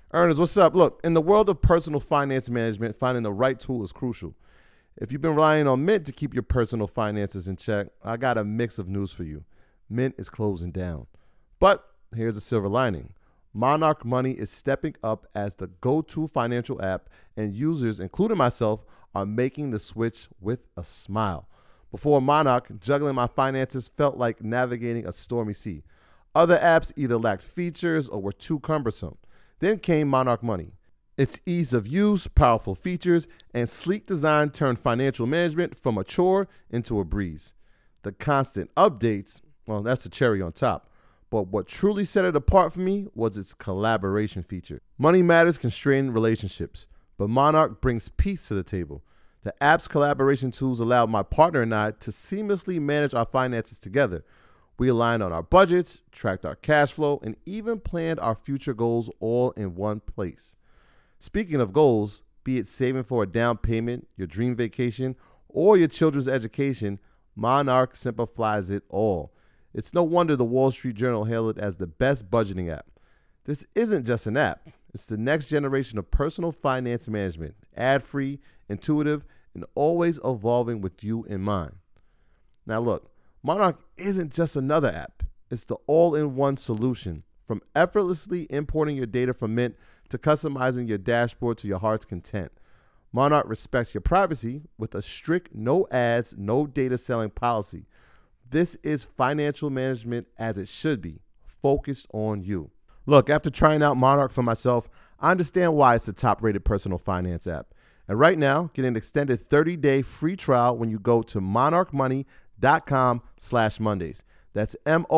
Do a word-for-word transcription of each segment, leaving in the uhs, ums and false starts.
Ernest, what's up? Look, in the world of personal finance management, finding the right tool is crucial. If you've been relying on Mint to keep your personal finances in check, I got a mix of news for you. Mint is closing down. But here's a silver lining. Monarch Money is stepping up as the go-to financial app, and users, including myself, are making the switch with a smile. Before Monarch, juggling my finances felt like navigating a stormy sea. Other apps either lacked features or were too cumbersome. Then came Monarch Money. Its ease of use, powerful features, and sleek design turned financial management from a chore into a breeze. The constant updates, well, that's the cherry on top. But what truly set it apart for me was its collaboration feature. Money matters constrain relationships, but Monarch brings peace to the table. The app's collaboration tools allow my partner and I to seamlessly manage our finances together. We aligned on our budgets, tracked our cash flow, and even planned our future goals all in one place. Speaking of goals, be it saving for a down payment, your dream vacation, or your children's education, Monarch simplifies it all. It's no wonder the Wall Street Journal hailed it as the best budgeting app. This isn't just an app. It's the next generation of personal finance management, ad-free, intuitive, and always evolving with you in mind. Now look, Monarch isn't just another app. It's the all-in-one solution. From effortlessly importing your data from Mint to customizing your dashboard to your heart's content. Monarch respects your privacy with a strict no ads, no data selling policy. This is financial management as it should be, focused on you. Look, after trying out Monarch for myself, I understand why it's the top-rated personal finance app. And right now, get an extended thirty-day free trial when you go to monarchmoney.com slash Mondays. That's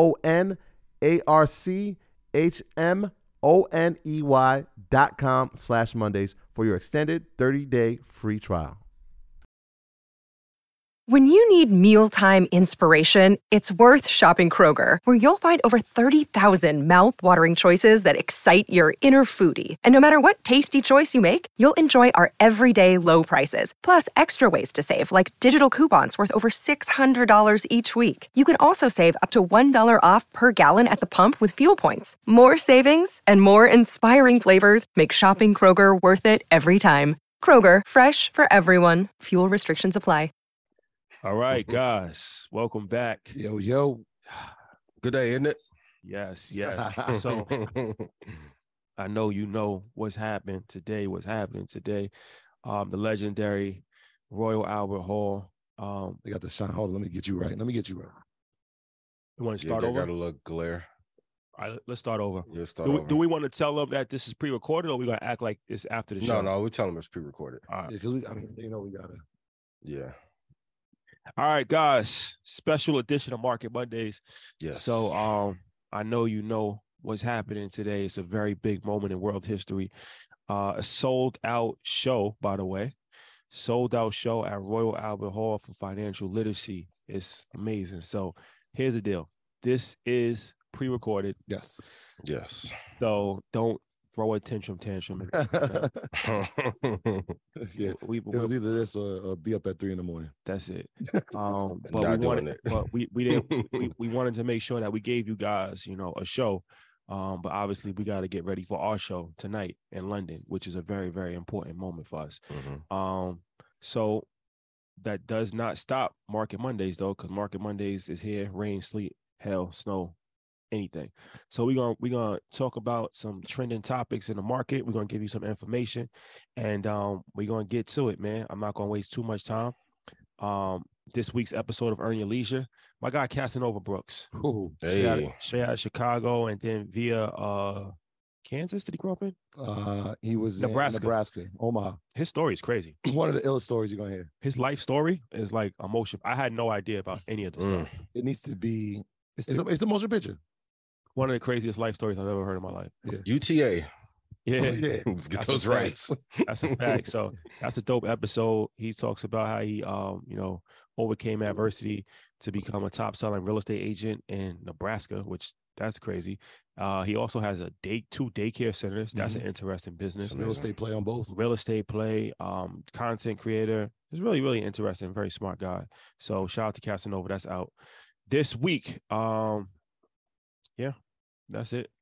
M-O-N-A-R-C-H-M-O-N-E-Y dot com slash Mondays for your extended thirty-day free trial. When you need mealtime inspiration, it's worth shopping Kroger, where you'll find over thirty thousand mouthwatering choices that excite your inner foodie. And no matter what tasty choice you make, you'll enjoy our everyday low prices, plus extra ways to save, like digital coupons worth over six hundred dollars each week. You can also save up to one dollar off per gallon at the pump with fuel points. More savings and more inspiring flavors make shopping Kroger worth it every time. Kroger, fresh for everyone. Fuel restrictions apply. All right, guys, welcome back. Yo, yo. Good day, isn't it? Yes, yes. So I know you know what's happened today, what's happening today. Um, the legendary Royal Albert Hall. Um, they got the shine. Hold on, let me get you right. Let me get you right. You want to start yeah, over? Got to look glare. All right, let's start over. Yeah, start do, over. We, do we want to tell them that this is pre-recorded, or we gonna act like it's after the show? No, no, we tell them it's pre-recorded. All right. Yeah, because we, I mean, you know, we gotta. Yeah. All right, guys. Special edition of Market Mondays. Yes. So, um, I know you know what's happening today. It's a very big moment in world history. Uh, a sold-out show, by the way. Sold-out show at Royal Albert Hall for financial literacy. It's amazing. So, here's the deal. This is pre-recorded. Yes. Yes. So, don't throw a tantrum tantrum. yeah, we, we, it was either this or, or be up at three in the morning. That's it. Um, but Not we wanted, doing it. but we we didn't. we, we wanted to make sure that we gave you guys, you know, a show. Um, but obviously we got to get ready for our show tonight in London, which is a very very important moment for us. Mm-hmm. Um, so that does not stop Market Mondays though, because Market Mondays is here: rain, sleet, hail, snow, anything. So we're gonna we're gonna talk about some trending topics in the market. We're gonna give you some information, and um, we're gonna get to it, man. I'm not gonna waste too much time. Um, this week's episode of Earn Your Leisure, my guy Casanova Brooks, Ooh, Hey. straight, out of, straight out of Chicago, and then via uh, Kansas. Did he grow up in? uh, he was Nebraska. in Nebraska, Omaha. His story is crazy. One of the illest stories you're gonna hear. His life story is like emotion. I had no idea about any of this Mm. stuff. It needs to be. It's, It's the- a, it's a motion picture. one of the craziest life stories I've ever heard in my life. U T A. Yeah, yeah. Let's get That's those a fact. rights. That's a fact. So that's a dope episode. He talks about how he, um, you know, overcame adversity to become a top selling real estate agent in Nebraska, which that's crazy. Uh, he also has a day two daycare centers. That's Mhm. an interesting business. That's Real estate play on both. Real estate play, um, content creator. He's really, really interesting. Very smart guy. So shout out to Casanova. That's out this week. Um, yeah, That's it.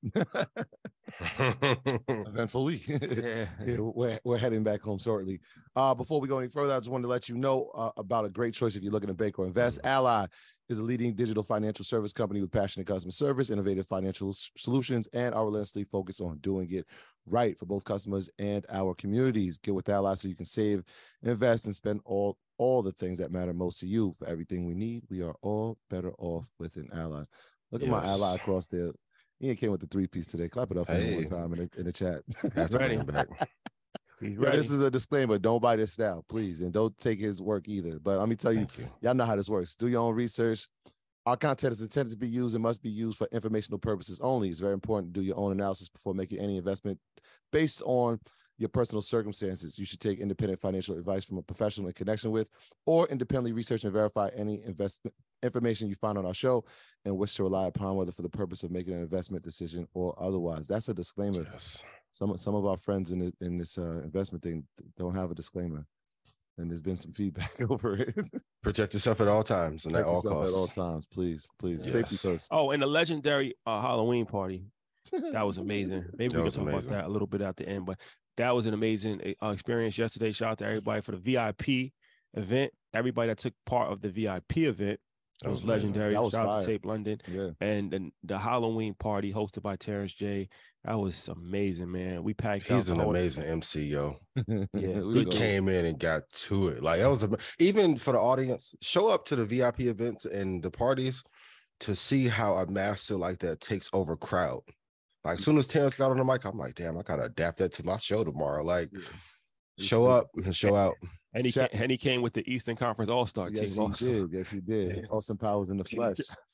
Eventful week. Yeah. Yeah, we're, we're heading back home shortly. Uh, before we go any further, I just wanted to let you know uh, about a great choice if you're looking to bank or invest. Ally is a leading digital financial service company with passionate customer service, innovative financial s- solutions, and are relentlessly focused on doing it right for both customers and our communities. Get with Ally so you can save, invest, and spend all all the things that matter most to you. For everything we need, we are all better off with an Ally. Look at my Yes. Ally across there. Ian came with the three piece today. Clap it up for him Hey. one time in the, in the chat. Have to bring Ready. him back. He's Yeah, ready. this is a disclaimer. Don't buy this style, please. And don't take his work either. But let me tell you, Thank you. y'all know how this works. Do your own research. Our content is intended to be used and must be used for informational purposes only. It's very important to do your own analysis before making any investment based on your personal circumstances. You should take independent financial advice from a professional in connection with, or independently research and verify any investment information you find on our show and wish to rely upon, whether for the purpose of making an investment decision or otherwise. That's a disclaimer. Yes. Some some of our friends in this, in this uh, investment thing don't have a disclaimer, and there's been some feedback over it. Protect yourself at all times and at Protect all yourself costs. at all times, please, please. Yes. Safety first. Oh, and the legendary uh, Halloween party. That was amazing. Maybe That we was can talk amazing. about that a little bit at the end, but that was an amazing uh, experience yesterday. Shout out to everybody for the V I P event. Everybody that took part of the V I P event. It That was, was amazing. legendary. That was Shout out fire. to Tape London. Yeah. And then the Halloween party hosted by Terrence J. That was amazing, man. We packed He's out an the whole- amazing M C, yo. Yeah, We He good go. came in and got to it. Like that was a, even for the audience, show up to the V I P events and the parties to see how a master like that takes over crowd. Like as soon as Terrence got on the mic, I'm like, damn, I gotta adapt that to my show tomorrow. Like, Yeah. show up and show out. And he, Shout- came, and he came with the Eastern Conference All-Star Yes, team. he also. did. Yes, he did. Yes. Austin Powers in the flesh.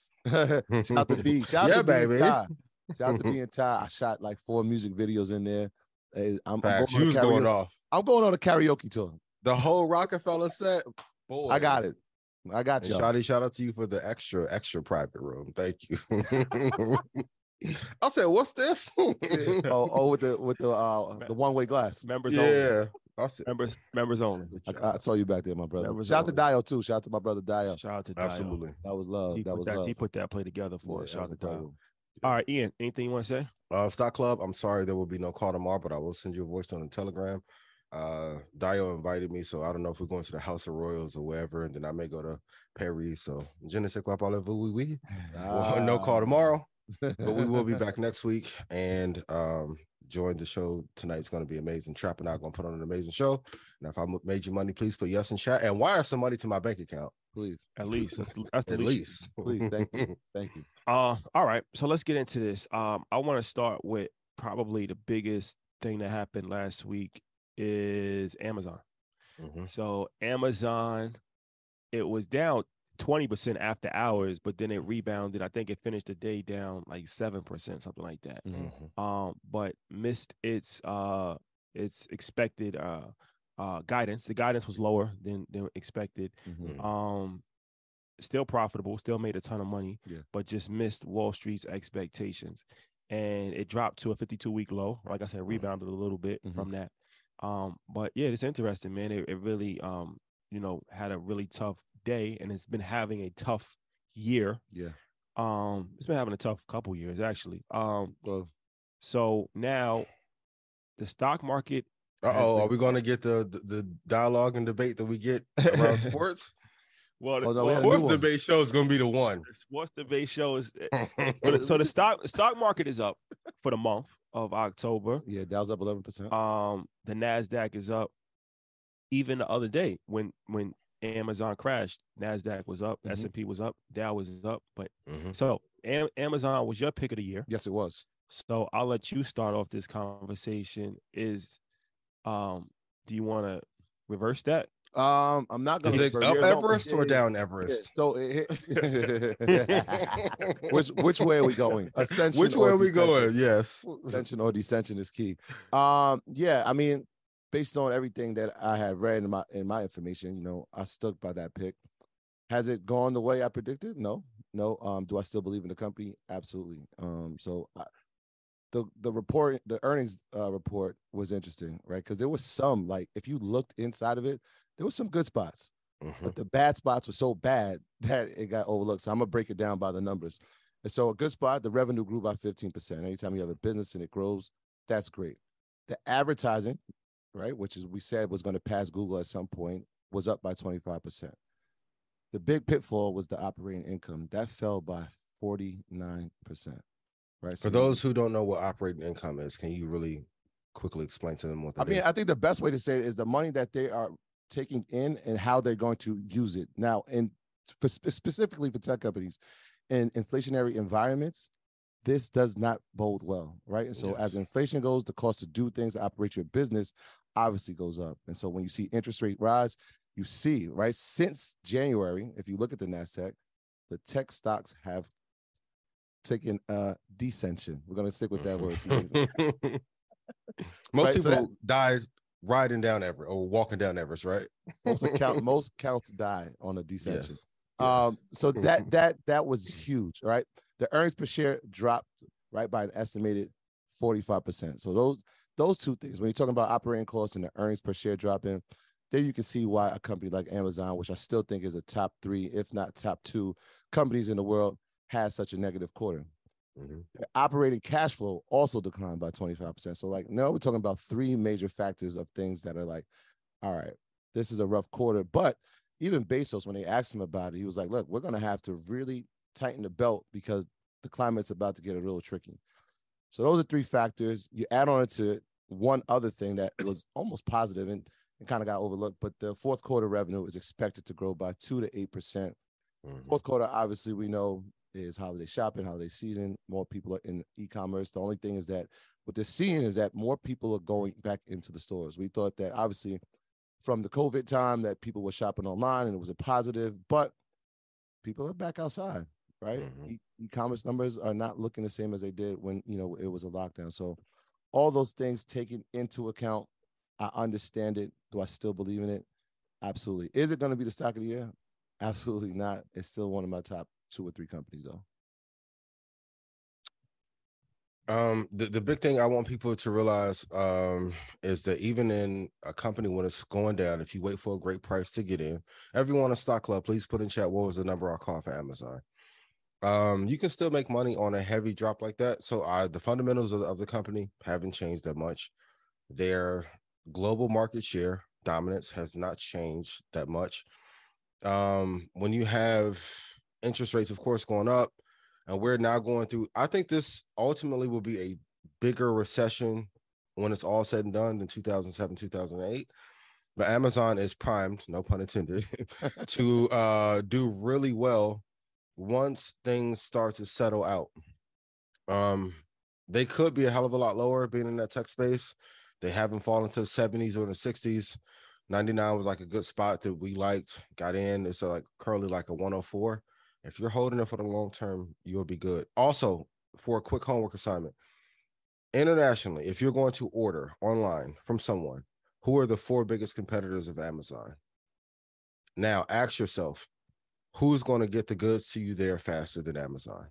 Shout out to B. Shout out Yeah, to B and baby. Ty. Shout out to B and Ty. I shot like four music videos in there. Hey, I'm, I'm going Facts. on You a was going karaoke- off. I'm going on a karaoke tour. The whole Rockefeller set. Boy. I got it. I got And you. Shotty, shout out to you for the extra, extra private room. Thank you. I said, what's this? oh, oh, with the with the uh the one way glass. Members only. yeah. I said, Members, members only. I, I saw you back there, my brother. Members Shout out to only. Dio too. Shout out to my brother Dio. Shout out to Dio. absolutely. That was love. He, That put was that, love. he put that play together for Yeah, us. that Shout was out to Dio. incredible. All right, Ian, anything you want to say? Uh, Stock Club, I'm sorry there will be no call tomorrow, but I will send you a voice on the Telegram. Uh, Dio invited me, so I don't know if we're going to the House of Royals or wherever, and then I may go to Paris. So, je ne sais quoi parlez-vous, oui, oui. Well, no call tomorrow, but we will be back next week. And um, join the show tonight. It's going to be amazing. Trap and I are going to put on an amazing show. And if I made you money, please put yes in chat and wire some money to my bank account. Please, At least. That's, that's the At least. least. please, thank you, thank you. Uh, all right. So let's get into this. Um, I want to start with probably the biggest thing that happened last week is Amazon. Mhm. So Amazon, it was down twenty percent after hours, but then it rebounded. I think it finished the day down like seven percent, something like that. Mhm. Um, but missed its uh its expected uh uh guidance. The guidance was lower than than expected. Mhm. Um, still profitable, still made a ton of money, Yeah. but just missed Wall Street's expectations. And it dropped to a fifty-two week low. Like I said, rebounded a little bit Mhm. from that. Um, but yeah, it's interesting, man. It, it really um, you know, had a really tough day, and it's been having a tough year. Yeah. Um, it's been having a tough couple years actually. Um, Well, so now the stock market. Uh has oh, been- are we going to get the, the the dialogue and debate that we get around sports? Well, Oh, no, we had a Sports new one. debate show is going to be the one. the sports debate show is so the, so the stock the stock market is up for the month of October. yeah, Dow's up eleven percent. Um, the NASDAQ is up. Even the other day when when Amazon crashed, NASDAQ was up, Mhm. S and P was up, Dow was up. But Mhm. so Am- Amazon was your pick of the year. Yes, it was. So I'll let you start off this conversation. Is um, do you want to reverse that? Um, I'm not Is gonna. it reverse- up Yeah, no, Everest yeah, or yeah, down yeah. Everest? So, it, which which way are we going? Ascension. Which or way are we descension? going? Yes. Ascension or descension is key. Um, yeah, I mean, based on everything that I had read in my in my information, you know, I stuck by that pick. Has it gone the way I predicted? No, no. Um, do I still believe in the company? Absolutely. Um, so I, the the report, the earnings uh, report was interesting, right? Because there was some, like, if you looked inside of it, there was some good spots, Mhm. but the bad spots were so bad that it got overlooked. So I'm gonna break it down by the numbers. And so a good spot, the revenue grew by fifteen percent. Anytime you have a business and it grows, that's great. The advertising, right, which is we said was going to pass Google at some point, was up by twenty-five percent. The big pitfall was the operating income. That fell by forty-nine percent. Right. For so those who don't know what operating income is, can you really quickly explain to them what that I mean, is? I think the best way to say it is the money that they are taking in and how they're going to use it. Now, and for specifically for tech companies in inflationary environments, this does not bode well, right? And so Yes. as inflation goes, the cost to do things, to operate your business obviously goes up. And so when you see interest rate rise, you see, right, since January, if you look at the NASDAQ, the tech stocks have taken a descension. We're going to stick with that word. Most Right, people so that- died riding down Everest or walking down Everest, right? most account most counts die on a descension. Yes. Um, Yes. so that that that was huge, right? The earnings per share dropped right by an estimated forty-five percent. So those those two things, when you're talking about operating costs and the earnings per share dropping, there you can see why a company like Amazon, which I still think is a top three, if not top two companies in the world, has such a negative quarter. Mhm. The operating cash flow also declined by twenty-five percent. So like now we're talking about three major factors of things that are like, all right, this is a rough quarter. But even Bezos, when they asked him about it, he was like, look, we're going to have to really tighten the belt because the climate's about to get a little tricky. So those are three factors. You add on to it one other thing that was almost positive and, and kind of got overlooked, but the fourth quarter revenue is expected to grow by two to eight percent. Mhm. Fourth quarter, obviously, we know is holiday shopping, holiday season. More people are in e-commerce. The only thing is that what they're seeing is that more people are going back into the stores. We thought that obviously from the COVID time that people were shopping online and it was a positive, but people are back outside, right? Mhm. E- e-commerce numbers are not looking the same as they did when, you know, it was a lockdown. So all those things taken into account, I understand it. Do I still believe in it? Absolutely. Is it going to be the stock of the year? Absolutely not. It's still one of my top two or three companies, though. Um, the, the big thing I want people to realize um, is that even in a company when it's going down, if you wait for a great price to get in, everyone in Stock Club, please put in chat what was the number I called for Amazon. Um, you can still make money on a heavy drop like that. So I, the fundamentals of, of the company haven't changed that much. Their global market share dominance has not changed that much. Um, when you have interest rates, of course, going up, and we're now going through, I think this ultimately will be a bigger recession when it's all said and done than two thousand seven, two thousand eight. But Amazon is primed, no pun intended, to uh, do really well once things start to settle out. Um, they could be a hell of a lot lower being in that tech space. They haven't fallen to the seventies or the sixties. ninety-nine was like a good spot that we liked, got in. It's like currently like a one oh four. If you're holding it for the long term, you'll be good. Also, for a quick homework assignment, internationally, if you're going to order online from someone, who are the four biggest competitors of Amazon? Now, ask yourself, who's going to get the goods to you there faster than Amazon?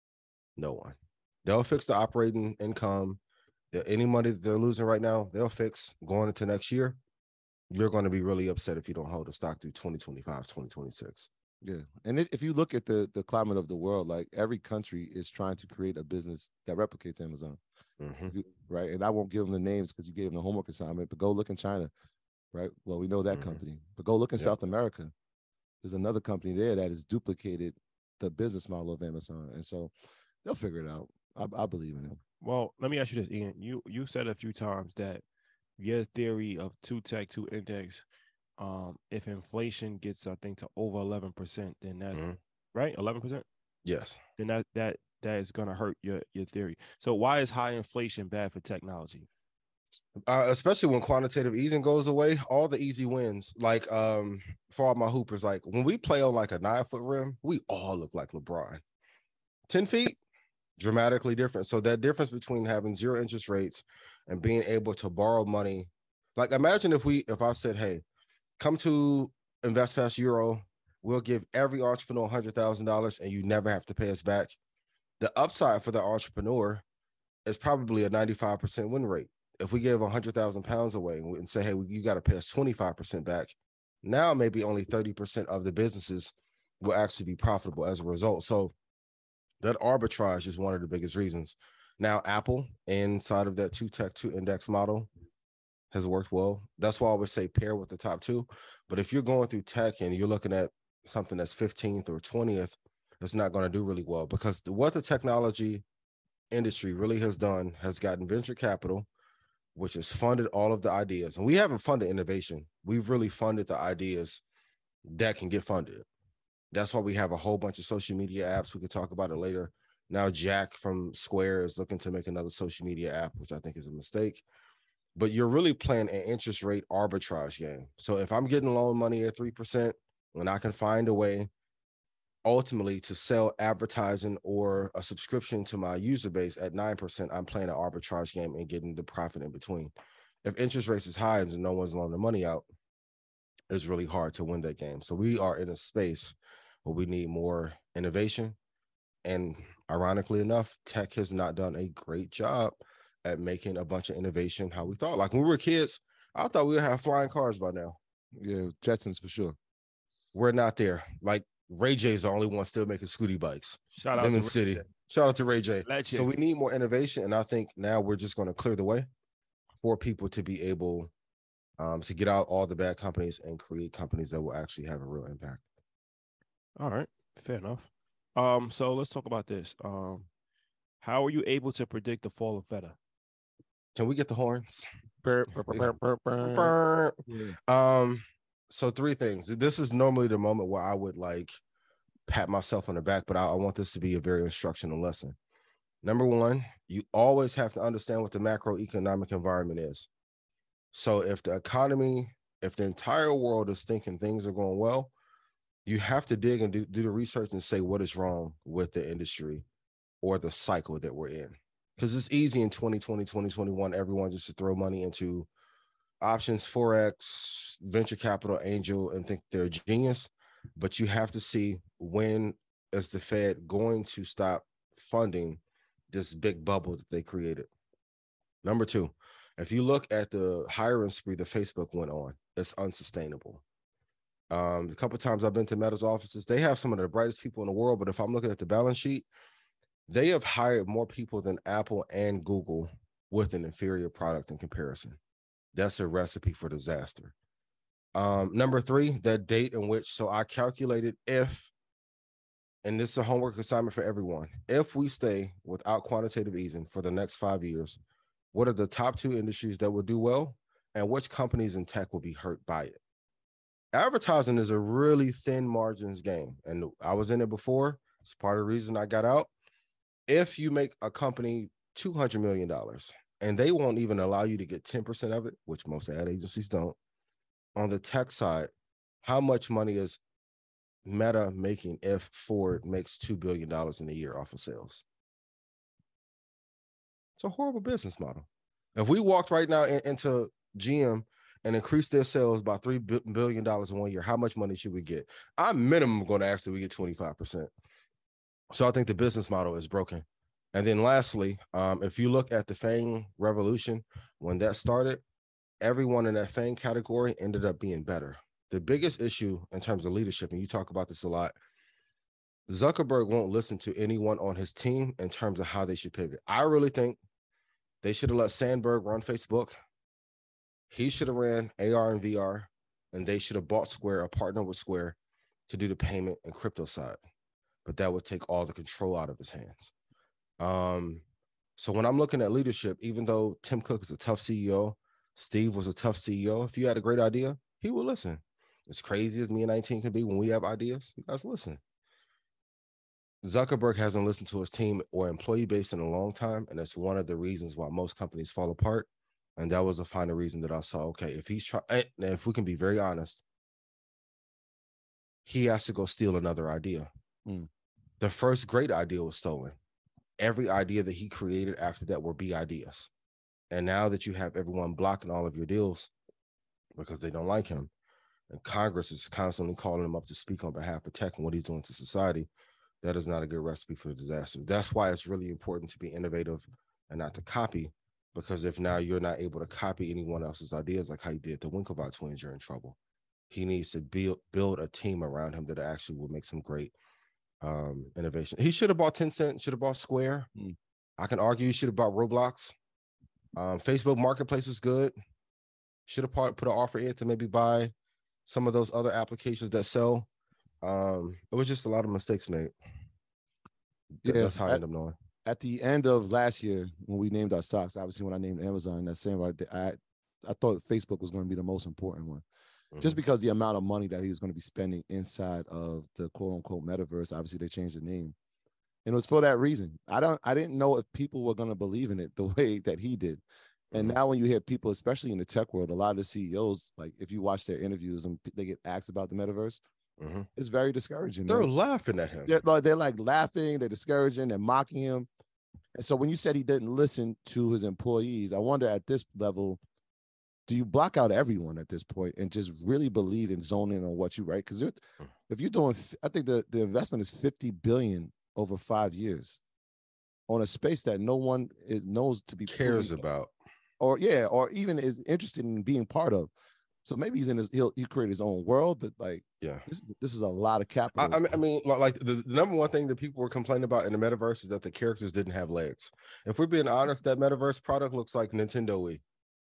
No one. They'll fix the operating income. The, any money that they're losing right now, they'll fix going into next year. You're going to be really upset if you don't hold a stock through twenty twenty-five, twenty twenty-six. Yeah. And if you look at the, the climate of the world, like every country is trying to create a business that replicates Amazon. Mm-hmm. You, right. And I won't give them the names because you gave them the homework assignment, but go look in China. Right. Well, we know that Mm-hmm. company, but go look in Yep. South America. There's another company there that has duplicated the business model of Amazon. And so they'll figure it out. I, I believe in it. Well, let me ask you this, Ian. You you said a few times that your theory of two tech, two index, um, if inflation gets, I think, to over eleven percent, then that Mhm. right, eleven percent, Yes. then that that that is gonna hurt your your theory. So why is high inflation bad for technology? Uh, especially when quantitative easing goes away, all the easy wins. Like um, for all my hoopers, like when we play on like a nine foot rim, we all look like LeBron. ten feet, dramatically different. So that difference between having zero interest rates and being able to borrow money, like imagine if we, if I said, hey, come to InvestFast Euro, we'll give every entrepreneur one hundred thousand dollars and you never have to pay us back. The upside for the entrepreneur is probably a ninety-five percent win rate. If we give one hundred thousand pounds away and say, hey, you got to pay us twenty-five percent back, now maybe only thirty percent of the businesses will actually be profitable as a result. So That arbitrage is one of the biggest reasons. Now, Apple inside of that two tech two index model has worked well. That's why I would say pair with the top two. But if you're going through tech and you're looking at something that's fifteenth or twentieth, it's not going to do really well, because what the technology industry really has done has gotten venture capital, which has funded all of the ideas. And we haven't funded innovation. We've really funded the ideas that can get funded. That's why we have a whole bunch of social media apps. We could talk about it later. Now, Jack from Square is looking to make another social media app, which I think is a mistake. But you're really playing an interest rate arbitrage game. So if I'm getting loan money at three percent and I can find a way ultimately to sell advertising or a subscription to my user base at nine percent, I'm playing an arbitrage game and getting the profit in between. If interest rates is high and no one's loaning the money out, it's really hard to win that game. So we are in a space where we need more innovation. And ironically enough, tech has not done a great job at making a bunch of innovation how we thought. Like when we were kids, I thought we would have flying cars by now. Yeah, Jetsons for sure. We're not there. Like Ray J's the only one still making scooty bikes. Shout out Them to in Ray City. J. Shout out to Ray J. Legend. So we need more innovation. And I think now we're just going to clear the way for people to be able um, to get out all the bad companies and create companies that will actually have a real impact. All right, fair enough. Um, so let's talk about this. Um, how are you able to predict the fall of Meta? Can we get the horns? Burr, burr, burr, burr, burr, burr. Um, so three things. This is normally the moment where I would like pat myself on the back, but I, I want this to be a very instructional lesson. Number one, you always have to understand what the macroeconomic environment is. So if the economy, if the entire world is thinking things are going well, you have to dig and do, do the research and say what is wrong with the industry or the cycle that we're in. Because it's easy in twenty twenty, twenty twenty-one, everyone just to throw money into options, Forex, venture capital, angel, and think they're a genius. But you have to see when is the Fed going to stop funding this big bubble that they created. Number two, if you look at the hiring spree that Facebook went on, it's unsustainable. Um, a couple of times I've been to Meta's offices. They have some of the brightest people in the world, but if I'm looking at the balance sheet, they have hired more people than Apple and Google with an inferior product in comparison. That's a recipe for disaster. Um, number three, that date in which, so I calculated if, and this is a homework assignment for everyone, if we stay without quantitative easing for the next five years, what are the top two industries that will do well and which companies in tech will be hurt by it? Advertising is a really thin margins game. And I was in it before. It's part of the reason I got out. If you make a company two hundred million dollars and they won't even allow you to get ten percent of it, which most ad agencies don't, on the tech side, how much money is Meta making if Ford makes two billion dollars in a year off of sales? It's a horrible business model. If we walked right now in, into G M and increased their sales by three billion dollars in one year, how much money should we get? I'm minimum going to ask that we get twenty-five percent. So I think the business model is broken. And then lastly, um, if you look at the FANG revolution, when that started, everyone in that FANG category ended up being better. The biggest issue in terms of leadership, and you talk about this a lot, Zuckerberg won't listen to anyone on his team in terms of how they should pivot. I really think they should have let Sandberg run Facebook. He should have ran A R and V R, and they should have bought Square or partnered with Square to do the payment and crypto side. But that would take all the control out of his hands. Um, so when I'm looking at leadership, even though Tim Cook is a tough C E O, Steve was a tough C E O, if you had a great idea, he will listen. As crazy as me and nineteen can be when we have ideas, you guys listen. Zuckerberg hasn't listened to his team or employee base in a long time, and that's one of the reasons why most companies fall apart. And that was the final reason that I saw, okay, if he's trying, and if we can be very honest, he has to go steal another idea. Mm. The first great idea was stolen. Every idea that he created after that were B ideas. And now that you have everyone blocking all of your deals because they don't like him, and Congress is constantly calling him up to speak on behalf of tech and what he's doing to society, that is not a good recipe for disaster. That's why it's really important to be innovative and not to copy, because if now you're not able to copy anyone else's ideas like how you did the Winklevoss twins, you're in trouble. He needs to build, build a team around him that actually will make some great um, innovation. He should have bought Tencent, should have bought Square. Mm. I can argue he should have bought Roblox. Um, Facebook Marketplace was good. Should have put an offer in to maybe buy some of those other applications that sell. Um, it was just a lot of mistakes made. Yeah, That's how I at, end up knowing. At the end of last year, when we named our stocks, obviously when I named Amazon, that same right, I I thought Facebook was going to be the most important one, mm-hmm. just because the amount of money that he was going to be spending inside of the quote unquote metaverse. Obviously, they changed the name, and it was for that reason. I don't, I didn't know if people were going to believe in it the way that he did. And mm-hmm. now when you hear people, especially in the tech world, a lot of the C E Os, like if you watch their interviews and they get asked about the metaverse, mm-hmm. it's very discouraging. They're man. laughing at him. They're, they're like laughing, they're discouraging, they're mocking him. And so when you said he didn't listen to his employees, I wonder at this level, do you block out everyone at this point and just really believe in zoning on what you write? Because if you're doing, I think the, the investment is fifty billion over five years on a space that no one is, knows to be cares about. Or yeah, or even is interested in being part of. So maybe he's in his he'll he create his own world, but like yeah, this this is a lot of capital. I, I mean, I mean, like the, the number one thing that people were complaining about in the metaverse is that the characters didn't have legs. If we're being honest, that metaverse product looks like Nintendo Wii.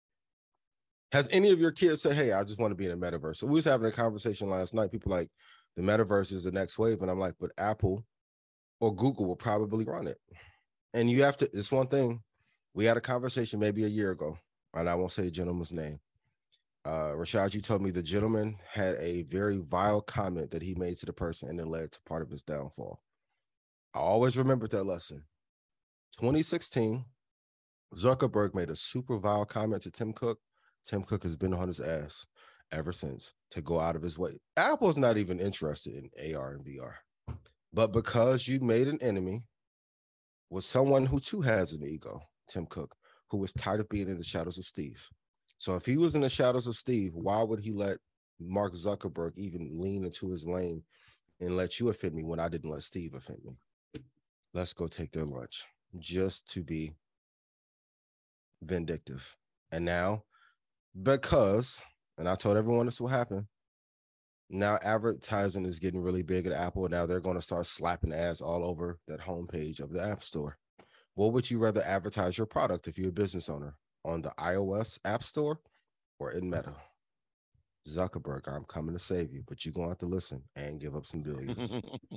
Has any of your kids said, "Hey, I just want to be in a metaverse"? So we was having a conversation last night. People like the metaverse is the next wave, and I'm like, but Apple or Google will probably run it. And you have to. It's one thing. We had a conversation maybe a year ago, and I won't say the gentleman's name. Uh, Rashad, you told me the gentleman had a very vile comment that he made to the person, and it led to part of his downfall. I always remembered that lesson. twenty sixteen, Zuckerberg made a super vile comment to Tim Cook. Tim Cook has been on his ass ever since to go out of his way. Apple's not even interested in A R and V R. But because you made an enemy with someone who too has an ego, Tim Cook, who was tired of being in the shadows of Steve. So if he was in the shadows of Steve, why would he let Mark Zuckerberg even lean into his lane and let you offend me when I didn't let Steve offend me? Let's go take their lunch just to be vindictive. And now, because, and I told everyone this will happen, now advertising is getting really big at Apple. Now they're going to start slapping ads all over that homepage of the App Store. What would you rather advertise your product if you're a business owner? On the iOS App Store or in Meta? Zuckerberg, I'm coming to save you, but you're going to have to listen and give up some billions.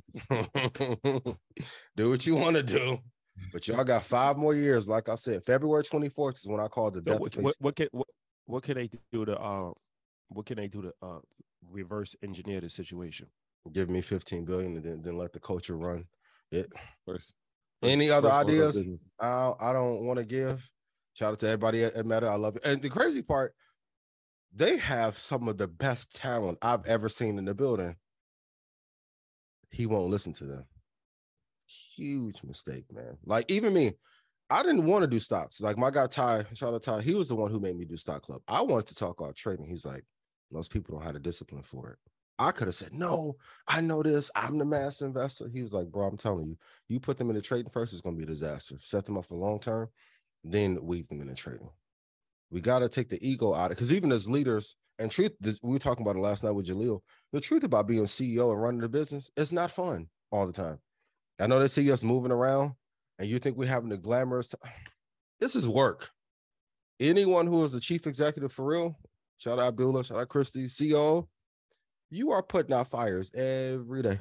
Do what you want to do, but y'all got five more years. Like I said, February twenty-fourth is when I called the death. So what, what, what can what, what can they do to uh what can they do to uh reverse engineer the situation? Give me fifteen billion and then, then let the culture run it. First, Any first, other first ideas? I, I don't want to give. Shout out to everybody at, at Meta. I love it. And the crazy part, they have some of the best talent I've ever seen in the building. He won't listen to them. Huge mistake, man. Like even me, I didn't want to do stocks. Like my guy Ty, shout out Ty, he was the one who made me do Stock Club. I wanted to talk about trading. He's like, most people don't have the discipline for it. I could have said, no, I know this. I'm the master investor. He was like, bro, I'm telling you, you put them into trading first, it's going to be a disaster. Set them up for long term, then weave them into trading. We got to take the ego out of it. Because even as leaders, and truth, we were talking about it last night with Jaleel, the truth about being C E O and running the business, it's not fun all the time. I know they see us moving around and you think we're having the glamorous time. This is work. Anyone who is the chief executive for real, shout out Abdullah, shout out Christy, C E O, you are putting out fires every day.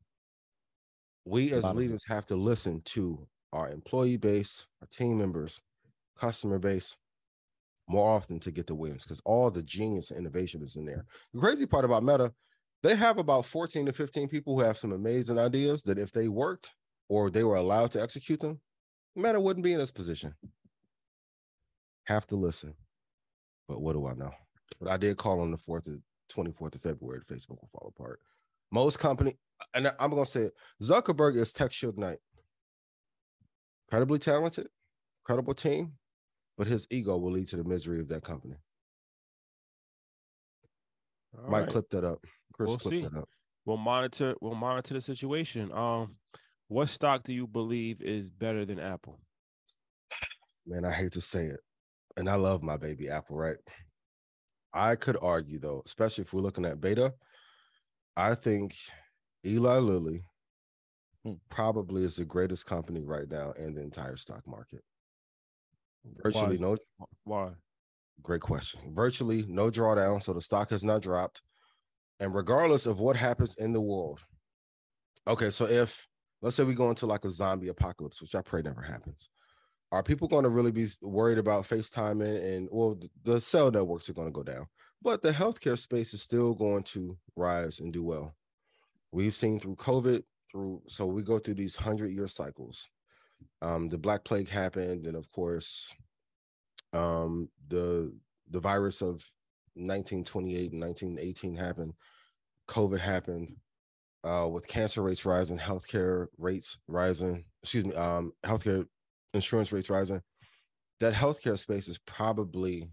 We as leaders have to listen to our employee base, our team members, customer base more often to get the wins, because all the genius and innovation is in there. The crazy part about Meta, they have about fourteen to fifteen people who have some amazing ideas that if they worked or they were allowed to execute them, Meta wouldn't be in this position. Have to listen. But what do I know? But I did call on the fourth of twenty-fourth of February, Facebook will fall apart. Most company, and I'm going to say it, Zuckerberg is Tech Suge Knight. Incredibly talented, incredible team, but his ego will lead to the misery of that company. All Might right. clip that up. Chris, We'll clip see. that up. We'll monitor. We'll monitor the situation. Um, what stock do you believe is better than Apple? Man, I hate to say it, and I love my baby Apple, right? I could argue, though, especially if we're looking at beta, I think Eli Lilly Hmm. probably is the greatest company right now in the entire stock market. Virtually Why? no. Why? Great question. Virtually no drawdown, so the stock has not dropped. And regardless of what happens in the world, okay, so if let's say we go into like a zombie apocalypse, which I pray never happens, are people going to really be worried about FaceTiming? And well, the cell networks are going to go down, but the healthcare space is still going to rise and do well. We've seen through COVID, through so we go through these hundred year cycles. Um, the Black Plague happened, and of course, um, the the virus of nineteen twenty-eight and nineteen eighteen happened. COVID happened. Uh, with cancer rates rising, healthcare rates rising, excuse me, um, healthcare insurance rates rising, that healthcare space is probably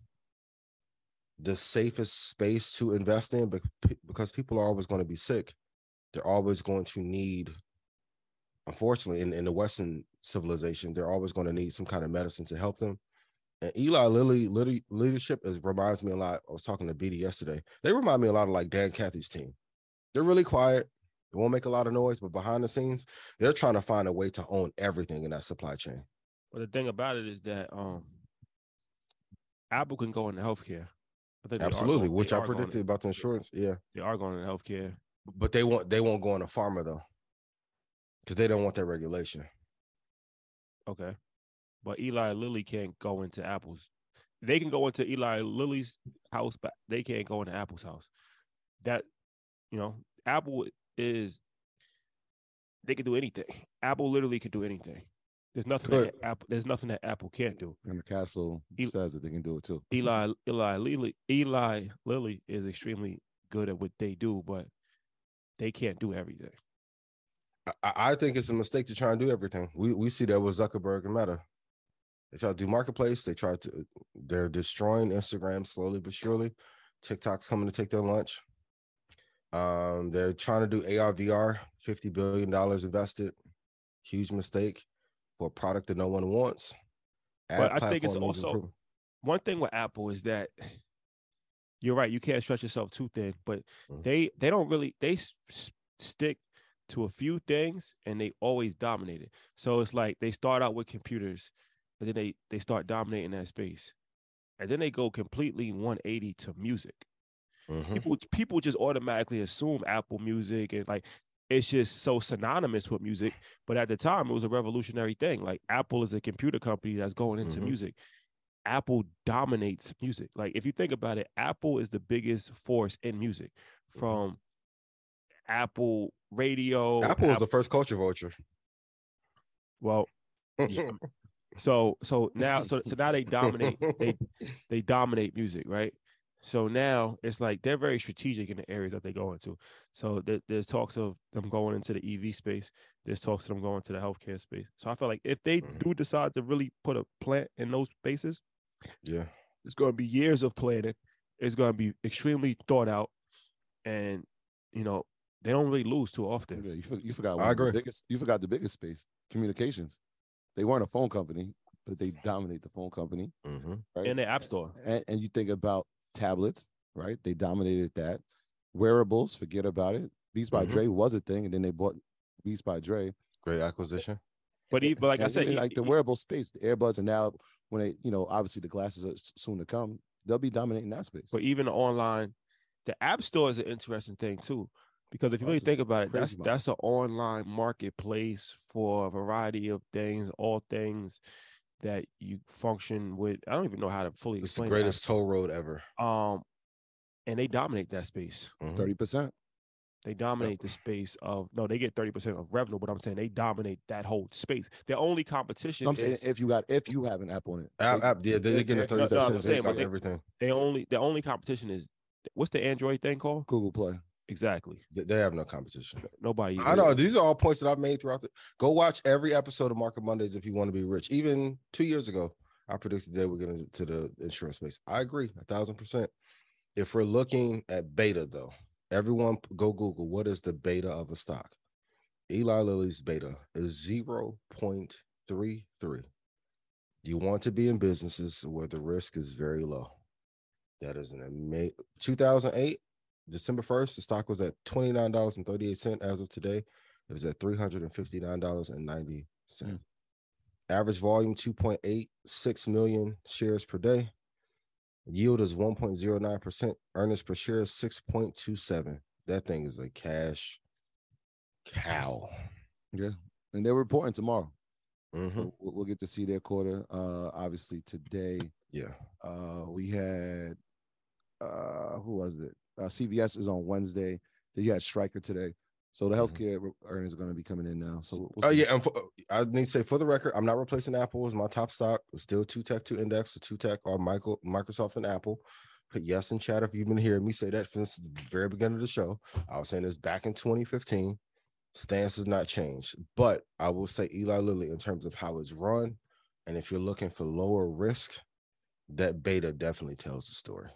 the safest space to invest in because people are always going to be sick. They're always going to need, unfortunately, in, in the Western civilization, they're always going to need some kind of medicine to help them. And Eli Lilly, Lilly leadership is, reminds me a lot. I was talking to B D yesterday. They remind me a lot of like Dan Cathy's team. They're really quiet. They won't make a lot of noise, but behind the scenes, they're trying to find a way to own everything in that supply chain. But the thing about it is that um, Apple can go into healthcare. I think Absolutely, going, which I predicted going, about the insurance. Yeah, they are going into healthcare, but they won't. They won't go into pharma though, because they don't want that regulation. Okay, but Eli Lilly can't go into Apple's. They can go into Eli Lilly's house, but they can't go into Apple's house. That, you know, Apple is. They can do anything. Apple literally can do anything. There's nothing Good. that Apple. There's nothing that Apple can't do. And the cash flow Eli, says that they can do it too. Eli Eli Lilly Eli Lilly is extremely good at what they do, but they can't do everything. I, I think it's a mistake to try and do everything. We we see that with Zuckerberg and Meta. They try to do marketplace. They try to. They're destroying Instagram slowly but surely. TikTok's coming to take their lunch. Um, they're trying to do A R V R, fifty billion dollars invested. Huge mistake for a product that no one wants. Ad but I think it's also improvement. One thing with Apple is that you're right. You can't stretch yourself too thin, but mm-hmm. they they don't really they s- stick to a few things and they always dominate it. So it's like they start out with computers, and then they they start dominating that space, and then they go completely one eighty to music. Mm-hmm. People people just automatically assume Apple Music and like it's just so synonymous with music. But at the time, it was a revolutionary thing. Like Apple is a computer company that's going into mm-hmm. music. Apple dominates music. Like if you think about it, Apple is the biggest force in music. From mm-hmm. Apple Radio. Apple was Apple, the first culture vulture. Well, yeah. so so now so so now they dominate. They they dominate music, right? So now it's like they're very strategic in the areas that they go into. So th- there's talks of them going into the E V space. There's talks of them going to the healthcare space. So I feel like if they mm-hmm. do decide to really put a plant in those spaces, yeah, it's going to be years of planning. It's going to be extremely thought out, and you know they don't really lose too often. Yeah, you, for, you forgot. I agree. The biggest, you forgot the biggest space: communications. They weren't a phone company, but they dominate the phone company, mm-hmm. right? And the app store. And, and you think about tablets, right? They dominated that. Wearables, forget about it. Beats by mm-hmm. Dre was a thing, and then they bought Beats by Dre. Great acquisition. But, he, but like and I said, he, like the he, wearable space, the earbuds, and now when they, you know, obviously the glasses are soon to come, they'll be dominating that space. But even online, the app store is an interesting thing too, because if you really think about it, that's model. that's an online marketplace for a variety of things, all things that you function with. I don't even know how to fully it's explain. It's the greatest toll road ever. Um, and they dominate that space. Thirty mm-hmm. percent. They dominate the space of no. They get thirty percent of revenue, but I'm saying they dominate that whole space. Their only competition. I'm is, saying if you got if you have an app on it, app, app yeah, they, they get a thirty percent. No, no, saying, they, everything. They only the only competition is what's the Android thing called? Google Play. Exactly. They, they have no competition. Nobody. I know these are all points that I've made throughout the. Go watch every episode of Market Mondays if you want to be rich. Even two years ago, I predicted they were going to the insurance space. I agree, a thousand percent. If we're looking at beta, though, everyone go Google what is the beta of a stock. Eli Lilly's beta is zero point three three. You want to be in businesses where the risk is very low. That is an amazing. two thousand eight, December first, the stock was at twenty-nine dollars and thirty-eight cents as of today. It is at three hundred fifty-nine dollars and ninety cents. Mm. Average volume two point eight six million shares per day. Yield is one point zero nine percent. Earnings per share is six point two seven. That thing is a cash cow. Yeah. And they're reporting tomorrow. Mm-hmm. So we'll, we'll get to see their quarter. Uh, obviously today, Yeah. uh, we had uh, who was it? Uh, C V S is on Wednesday. Then you had Stryker today. So the healthcare mm-hmm. earnings are going to be coming in now. So we'll oh yeah, and for, I need to say for the record, I'm not replacing Apple as my top stock. It's still two tech, two index, the two tech are Michael, Microsoft and Apple. Put yes in chat if you've been hearing me say that since the very beginning of the show. I was saying this back in twenty fifteen. Stance has not changed, but I will say Eli Lilly in terms of how it's run, and if you're looking for lower risk, that beta definitely tells the story.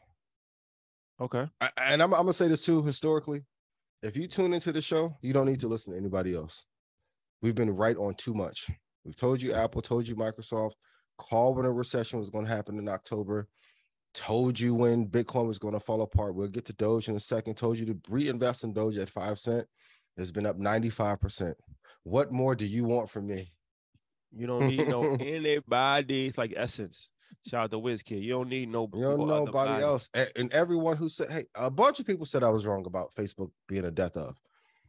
Okay, I, and I'm, I'm gonna say this too. Historically, if you tune into the show, you don't need to listen to anybody else. We've been right on too much. We've told you Apple, told you Microsoft, called when a recession was going to happen in October, told you when Bitcoin was going to fall apart. We'll get to Doge in a second. Told you to reinvest in Doge at five cent. It's been up ninety-five percent. What more do you want from me? You don't need no anybody. It's like Essence. Shout out to WizKid. You don't need no. You don't know nobody else. And, and everyone who said, hey, a bunch of people said I was wrong about Facebook being a death of.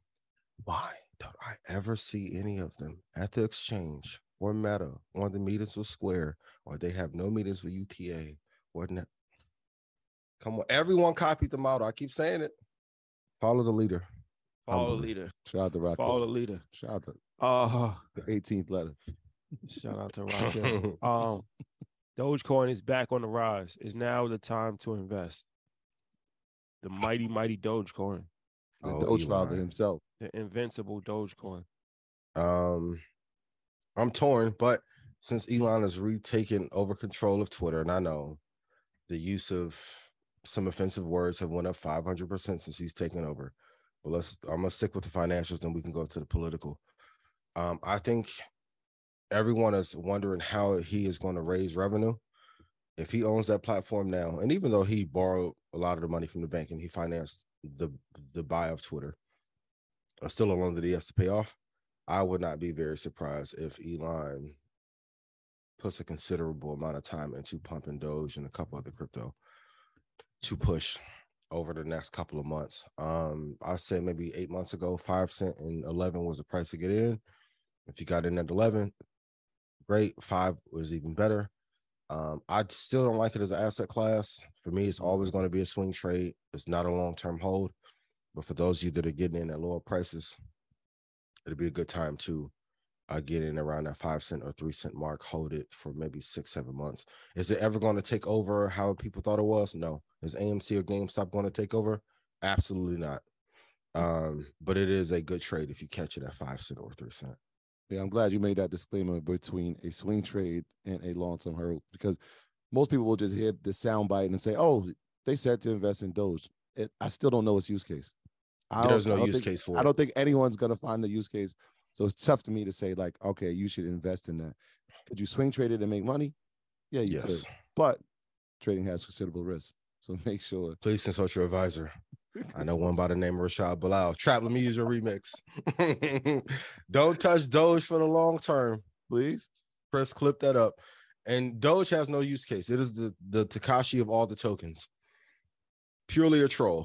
Why don't I ever see any of them at the exchange or Meta or the meetings with Square, or they have no meetings with U T A or net? Come on. Everyone copied the model. I keep saying it. Follow the leader. Follow the leader. Shout out to Rocket. Follow the leader. Shout out to uh, the eighteenth letter. Shout out to Rocket. um, Dogecoin is back on the rise. Is now the time to invest. The mighty, mighty Dogecoin. The Oh, Doge Eli. father himself. The invincible Dogecoin. Um, I'm torn, but since Elon has retaken over control of Twitter, and I know the use of some offensive words have went up five hundred percent since he's taken over. But let's, I'm gonna stick with the financials, then we can go to the political. Um, I think everyone is wondering how he is going to raise revenue. If he owns that platform now, and even though he borrowed a lot of the money from the bank and he financed the the buy of Twitter, uh, still a loan that he has to pay off, I would not be very surprised if Elon puts a considerable amount of time into pumping Doge and a couple other crypto to push over the next couple of months. Um, I said maybe eight months ago, five cent and eleven was the price to get in. If you got in at eleven, great. Five was even better. Um, I still don't like it as an asset class. For me, it's always going to be a swing trade. It's not a long-term hold. But for those of you that are getting in at lower prices, it'll be a good time to uh, get in around that five cent or three cent mark, hold it for maybe six, seven months. Is it ever going to take over how people thought it was? No. Is A M C or GameStop going to take over? Absolutely not. Um, but it is a good trade if you catch it at five cent or three cent. Yeah, I'm glad you made that disclaimer between a swing trade and a long-term hold, because most people will just hear the sound bite and say, oh, they said to invest in Doge. It, I still don't know its use case. I There's no use think, case for I it. don't think anyone's going to find the use case. So it's tough to me to say, like, okay, you should invest in that. Could you swing trade it and make money? Yeah, you Yes. could. But trading has considerable risk. So make sure. Please consult your advisor. I know one by the name of Rashad Bilal. Trap, let me use your remix. Don't touch Doge for the long term, please. Press clip that up. And Doge has no use case. It is the, the Takashi of all the tokens. Purely a troll.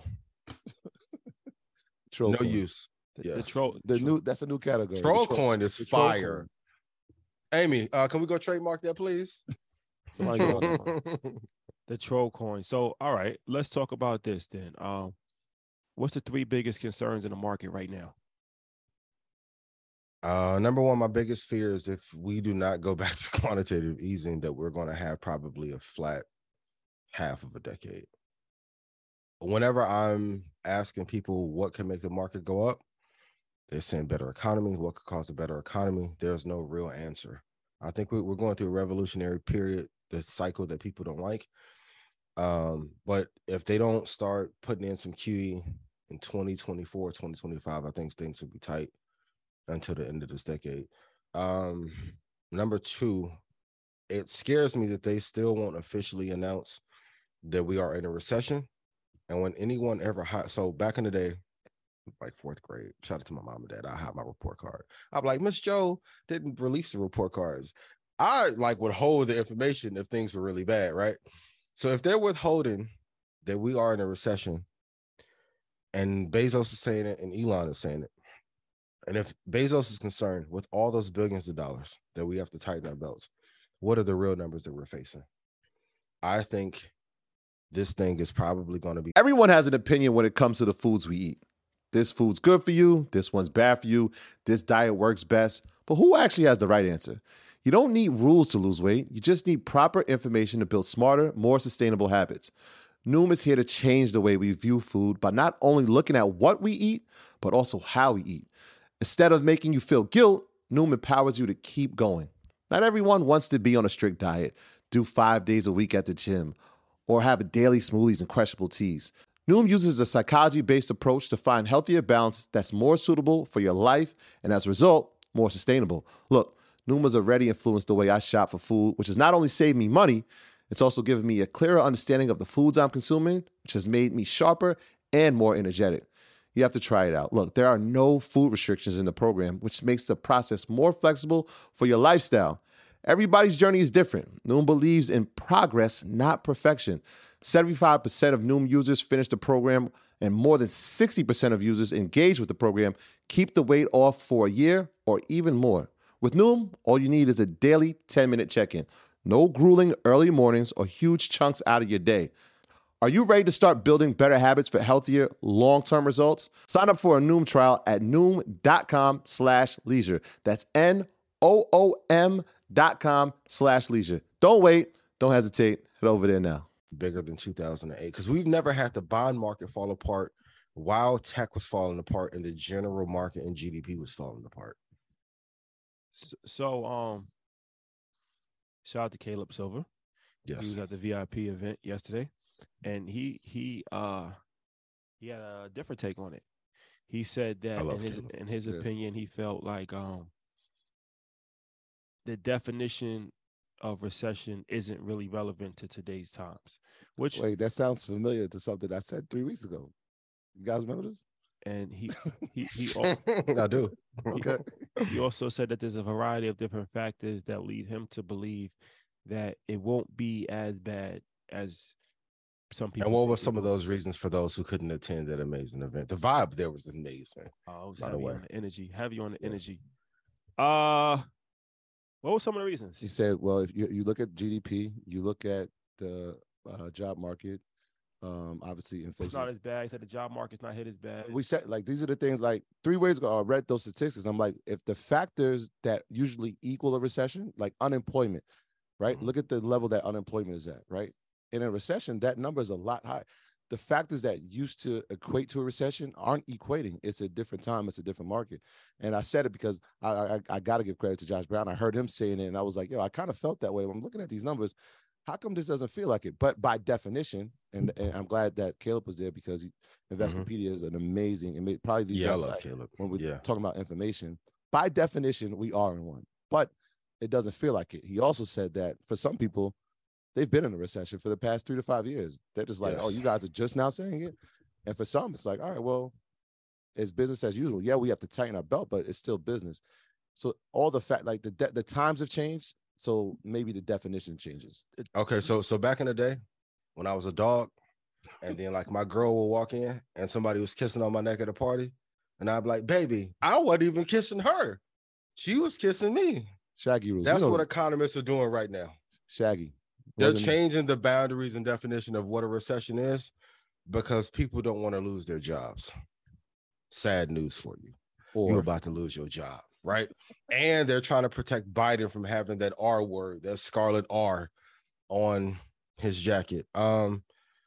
Troll no coin. use. The, Yes. the troll. The new that's a new category. Troll The coin is the troll fire. coin. Amy, uh, can we go trademark that, please? Somebody get on that. The troll coin. So, all right, let's talk about this then. Um, what's the three biggest concerns in the market right now? Uh, number one, my biggest fear is if we do not go back to quantitative easing, that we're going to have probably a flat half of a decade. Whenever I'm asking people what can make the market go up, they're saying better economy. What could cause a better economy? There's no real answer. I think we, we're going through a revolutionary period, the cycle that people don't like. Um, but if they don't start putting in some Q E in twenty twenty-four, twenty twenty-five, I think things will be tight until the end of this decade. Um, number two, it scares me that they still won't officially announce that we are in a recession. And when anyone ever, hi- so back in the day, like fourth grade. Shout out to my mom and dad. I have my report card. I'm like, Miss Joe didn't release the report cards. I like would hold the information if things were really bad, right? So if they're withholding that we are in a recession, and Bezos is saying it and Elon is saying it, and if Bezos is concerned with all those billions of dollars that we have to tighten our belts, what are the real numbers that we're facing? I think this thing is probably going to be. Everyone has an opinion when it comes to the foods we eat. This food's good for you. This one's bad for you. This diet works best. But who actually has the right answer? You don't need rules to lose weight. You just need proper information to build smarter, more sustainable habits. Noom is here to change the way we view food by not only looking at what we eat, but also how we eat. Instead of making you feel guilt, Noom empowers you to keep going. Not everyone wants to be on a strict diet, do five days a week at the gym, or have daily smoothies and questionable teas. Noom uses a psychology-based approach to find healthier balance that's more suitable for your life and, as a result, more sustainable. Look, Noom has already influenced the way I shop for food, which has not only saved me money, it's also given me a clearer understanding of the foods I'm consuming, which has made me sharper and more energetic. You have to try it out. Look, there are no food restrictions in the program, which makes the process more flexible for your lifestyle. Everybody's journey is different. Noom believes in progress, not perfection. seventy-five percent of Noom users finish the program, and more than sixty percent of users engaged with the program keep the weight off for a year or even more. With Noom, all you need is a daily ten-minute check-in. No grueling early mornings or huge chunks out of your day. Are you ready to start building better habits for healthier, long-term results? Sign up for a Noom trial at noom.com slash leisure. That's N-O-O-M dot com slash leisure. Don't wait. Don't hesitate. Head over there now. Bigger than two thousand eight, because we've never had the bond market fall apart while tech was falling apart and the general market and G D P was falling apart. So, so um, shout out to Caleb Silver. Yes, he was at the V I P event yesterday, and he he uh he had a different take on it. He said that in his Caleb. in his yeah. opinion, he felt like um the definition of recession isn't really relevant to today's times. Which wait, that sounds familiar to something I said three weeks ago. You guys remember this? And he he he, he also, I do. Okay. He, he also said that there's a variety of different factors that lead him to believe that it won't be as bad as some people. And what were some of those reasons for those who couldn't attend that amazing event? The vibe there was amazing. Oh, it was heavy on the energy, heavy on the yeah. energy. Uh What were some of the reasons? He said, well, if you, you look at G D P, you look at the uh, job market, um, obviously inflation. It's not as bad. He said the job market's not hit as bad. We said, like, these are the things, like, three ways ago, I read those statistics. And I'm like, if the factors that usually equal a recession, like unemployment, right? Mm-hmm. Look at the level that unemployment is at, right? In a recession, that number is a lot higher. The factors that used to equate to a recession aren't equating. It's a different time. It's a different market. And I said it because I I, I got to give credit to Josh Brown. I heard him saying it, and I was like, yo, I kind of felt that way. When I'm looking at these numbers, how come this doesn't feel like it? But by definition, and, and I'm glad that Caleb was there, because he, Investopedia mm-hmm. is an amazing, and probably the yeah, best I love site Caleb. when we're yeah. talking about information. By definition, we are in one. But it doesn't feel like it. He also said that for some people, they've been in a recession for the past three to five years. They're just like, yes. oh, you guys are just now saying it. And for some, it's like, all right, well, it's business as usual. Yeah, we have to tighten our belt, but it's still business. So all the fact, like the de- the times have changed. So maybe the definition changes. Okay, so so back in the day, when I was a dog, and then like my girl will walk in and somebody was kissing on my neck at a party, and I'd be like, baby, I wasn't even kissing her. She was kissing me. Shaggy rules. That's you know, what economists are doing right now. Shaggy. They're changing the boundaries and definition of what a recession is because people don't want to lose their jobs. Sad news for you. Or, You're about to lose your job, right? And they're trying to protect Biden from having that R word, that scarlet R on his jacket. Um,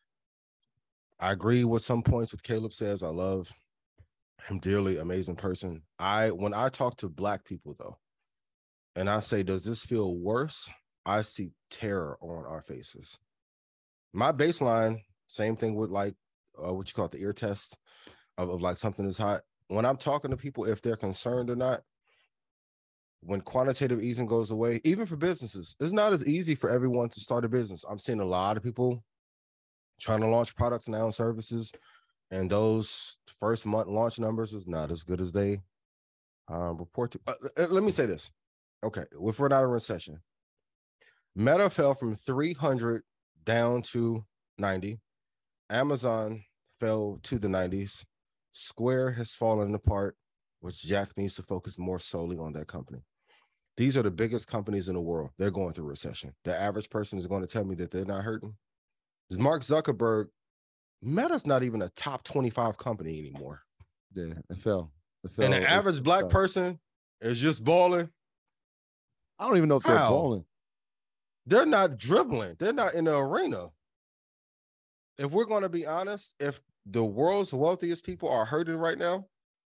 I agree with some points what Caleb says. I love him dearly, amazing person. I when I talk to Black people, though, and I say, does this feel worse? I see terror on our faces. My baseline, same thing with like uh, what you call it, the ear test of, of like something is hot. When I'm talking to people, if they're concerned or not, when quantitative easing goes away, even for businesses, it's not as easy for everyone to start a business. I'm seeing a lot of people trying to launch products now and services, and those first month launch numbers was not as good as they um, report to. Uh, let me say this. Okay, if we're not in a recession, Meta fell from three hundred down to ninety. Amazon fell to the nineties. Square has fallen apart, which Jack needs to focus more solely on that company. These are the biggest companies in the world. They're going through recession. The average person is going to tell me that they're not hurting. Mark Zuckerberg, Meta's not even a top twenty-five company anymore. Yeah, it fell. It fell. And the It- average it black fell. person is just balling. I don't even know if they're How? balling. They're not dribbling. They're not in the arena. If we're going to be honest, if the world's wealthiest people are hurting right now,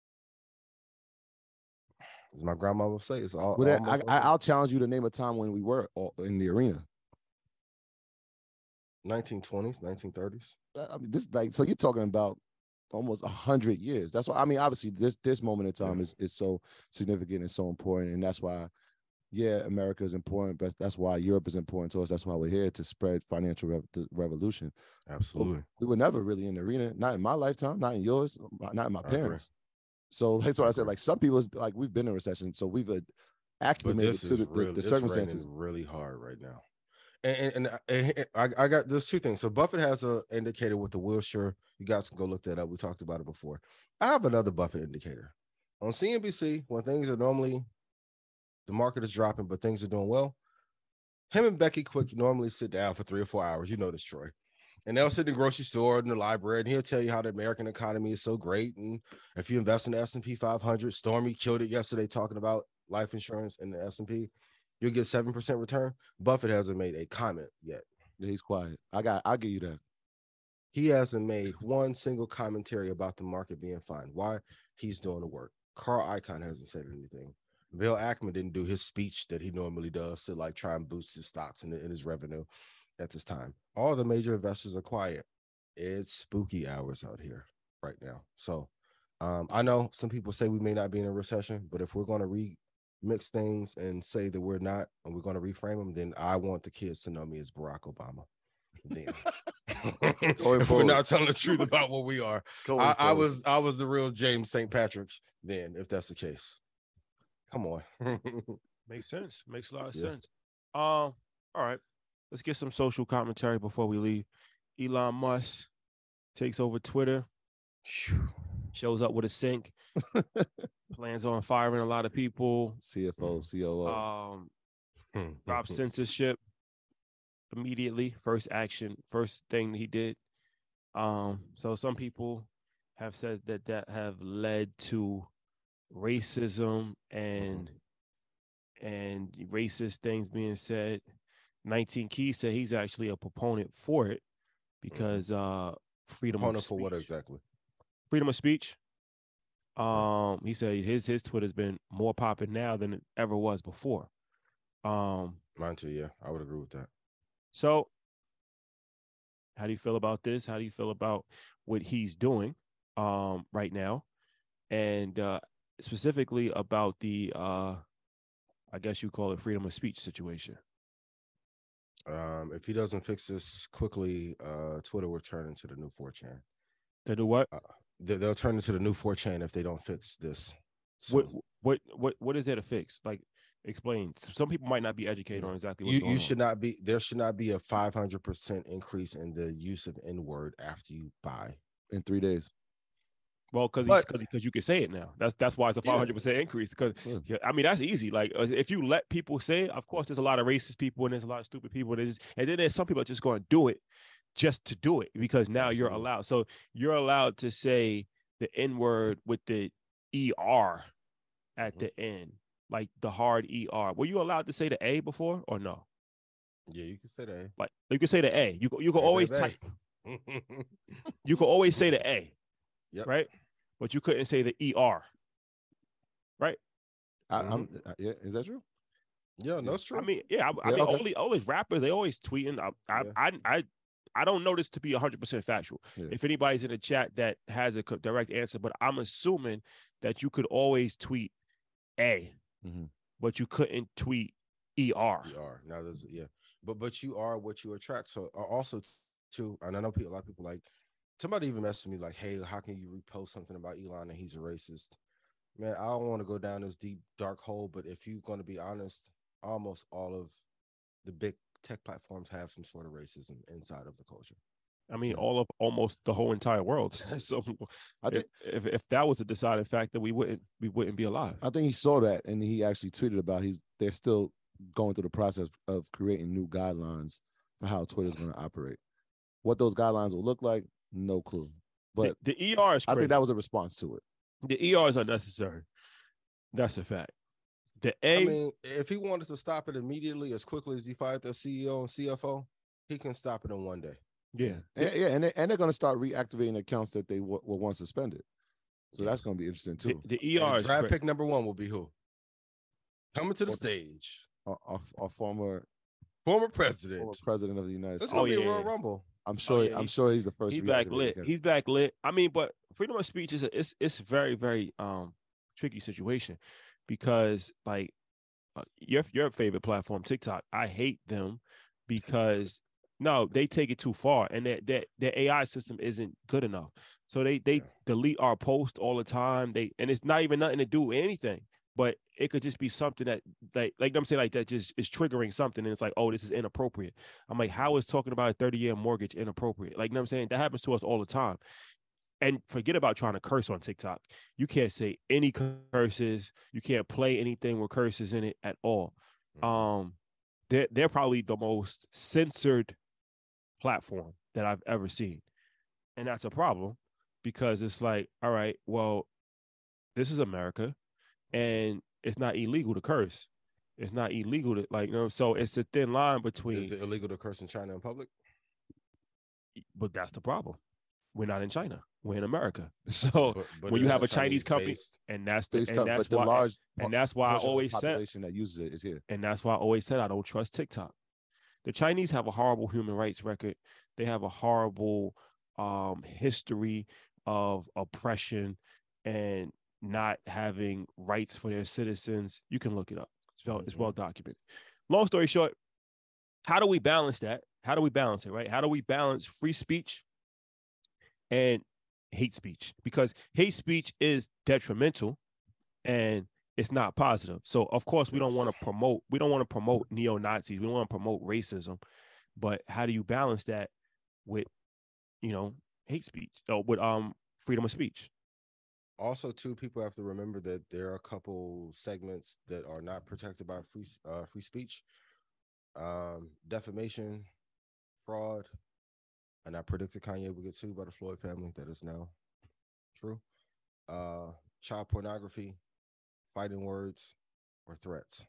as my grandma would say, it's all. Well, then, I, almost I, I'll challenge you to name a time when we were all in the arena. nineteen twenties, nineteen thirties. I mean, this like so you're talking about almost a hundred years. That's why I mean, obviously, this this moment in time Yeah. is is so significant and so important, and that's why, yeah, America is important, but that's why Europe is important to us. That's why we're here to spread financial rev- the revolution. Absolutely. We were never really in the arena, not in my lifetime, not in yours, not in my I agree. parents. So that's what I I said. agree. Like some people, it's like we've been in recession, so we've uh, But acclimated this to is the, the, really, the it's circumstances. raining really hard right now. And, and, and I, I got there's two things. So Buffett has a indicator with the Wilshire. You guys can go look that up. We talked about it before. I have another Buffett indicator on C N B C when things are normally the market is dropping, but things are doing well. Him and Becky Quick normally sit down for three or four hours. You know this, Troy. And they'll sit in the grocery store in the library, and he'll tell you how the American economy is so great. And if you invest in the S and P five hundred, Stormy killed it yesterday talking about life insurance in the S and P. You'll get seven percent return. Buffett hasn't made a comment yet. Yeah, he's quiet. I got. I'll give you that. He hasn't made one single commentary about the market being fine. Why? He's doing the work. Carl Icahn hasn't said anything. Bill Ackman didn't do his speech that he normally does to like try and boost his stocks and, and his revenue at this time. All the major investors are quiet. It's spooky hours out here right now. So um, I know some people say we may not be in a recession, but if we're going to remix things and say that we're not, and we're going to reframe them, then I want the kids to know me as Barack Obama. Then if we're not telling the truth about what we are, I, I was I was the real James Saint Patrick's then, if that's the case. Come on. Makes sense. Makes a lot of Yeah. sense. Um, all right. Let's get some social commentary before we leave. Elon Musk takes over Twitter, shows up with a sink, plans on firing a lot of people, C F O, C O O. um, dropped censorship immediately. First action, first thing he did. Um, so some people have said that that have led to racism and and racist things being said. nineteen Keys said he's actually a proponent for it because uh freedom Proponent of for speech. what exactly? Freedom of speech. Um, he said his his Twitter's been more popping now than it ever was before. Um, Mine too, yeah. I would agree with that. so how do you feel about this? How do you feel about what he's doing um right now? And uh specifically about the uh I guess you call it freedom of speech situation. Um, if he doesn't fix this quickly, uh, Twitter will turn into the new four chan. They do what? Uh, they, they'll turn into the new four chan if they don't fix this. So What what what what is there to fix? Like, explain. Some people might not be educated on exactly what's you, going you on. should not be there should not be a five hundred percent increase in the use of N-word after you buy. In three days. Well, because But- because because you can say it now. That's that's why it's a Yeah. five hundred percent increase. Because Yeah. I mean that's easy. Like uh, if you let people say it, of course there's a lot of racist people and there's a lot of stupid people. And, there's, and then there's some people that just going to do it just to do it because now you're Absolutely. allowed. So you're allowed to say the N word with the E R at Mhm. the end, like the hard E R. Were you allowed to say the A before or no? Yeah, you can say that. Like you can say the A. You go, you can Hey, always baby. type. You can always say the A. Yep. Right, but you couldn't say the E R. Right. I, Mm-hmm. I'm, uh, yeah, is that true? Yeah, no, it's true. I mean, yeah. I, I Yeah, mean, okay. all these all these rappers, they always tweeting. I, I, Yeah. I, I, I don't know this to be one hundred percent factual. Yeah. If anybody's in the chat that has a co- direct answer, but I'm assuming that you could always tweet A, Mhm. but you couldn't tweet E R. You are now. There's yeah, but but you are what you attract. So uh, also too, and I know people, a lot of people like somebody even messaged me like, "Hey, how can you repost something about Elon and he's a racist?" Man, I don't want to go down this deep dark hole, but if you're going to be honest, almost all of the big tech platforms have some sort of racism inside of the culture. I mean, Yeah. all of almost the whole entire world. So I think if, if if that was the deciding factor, we wouldn't we wouldn't be alive. I think he saw that and he actually tweeted about he's they're still going through the process of creating new guidelines for how Twitter's going to operate. What those guidelines will look like, no clue. But the, the E R is I crazy. think that was a response to it. The E R is unnecessary. That's a fact. The A, I mean, if he wanted to stop it immediately, as quickly as he fired the C E O and C F O, he can stop it in one day. yeah, And, yeah, and, they, and they're going to start reactivating accounts that they w- were once suspended. So Yes. that's going to be interesting the, too. the E R And is draft cra- pick number one will be who? Coming to the What- stage, Our, our, our former, former president. former president of the United This is States. gonna Oh, be yeah, a Royal yeah. Rumble. I'm sure. yeah, I'm he- sure he's the first. he's back reactivated lit. candidate. He's back lit. I mean, but freedom of speech is a it's it's very very um tricky situation because like uh, your your favorite platform TikTok, I hate them because no, they take it too far and that that their A I system isn't good enough. So they they Yeah. delete our post all the time. They and it's not even nothing to do with anything. But it could just be something that like like I'm saying like that just is triggering something and it's like, oh, this is inappropriate. I'm like, how is talking about a thirty-year mortgage inappropriate? Like, you know what I'm saying? That happens to us all the time. And forget about trying to curse on TikTok. You can't say any curses. You can't play anything with curses in it at all. Mhm. Um, they're they're probably the most censored platform that I've ever seen, and that's a problem because it's like, all right, well, this is America, and it's not illegal to curse. It's not illegal to like, you know. So it's a thin line between. Is it illegal to curse in China in public? But that's the problem. We're not in China. We're in America. So But- but when it you is have a Chinese company, based- and that's the Based and up, that's but the why large and that's why I portion of the always said population that uses it is here. and that's why I always said I don't trust TikTok. The Chinese have a horrible human rights record. They have a horrible um, history of oppression and not having rights for their citizens. You can look it up. It's well, it's well documented. Long story short, how do we balance that? How do we balance it, right? How do we balance free speech and hate speech? Because hate speech is detrimental and it's not positive. So of course we don't want to promote, we don't want to promote neo-Nazis. We don't want to promote racism. But how do you balance that with, you know, hate speech or with um freedom of speech? Also, too, people have to remember that there are a couple segments that are not protected by free uh, free speech, um, defamation, fraud, and I predicted Kanye would get sued by the Floyd family. That is now true. Uh, child pornography, fighting words, or threats.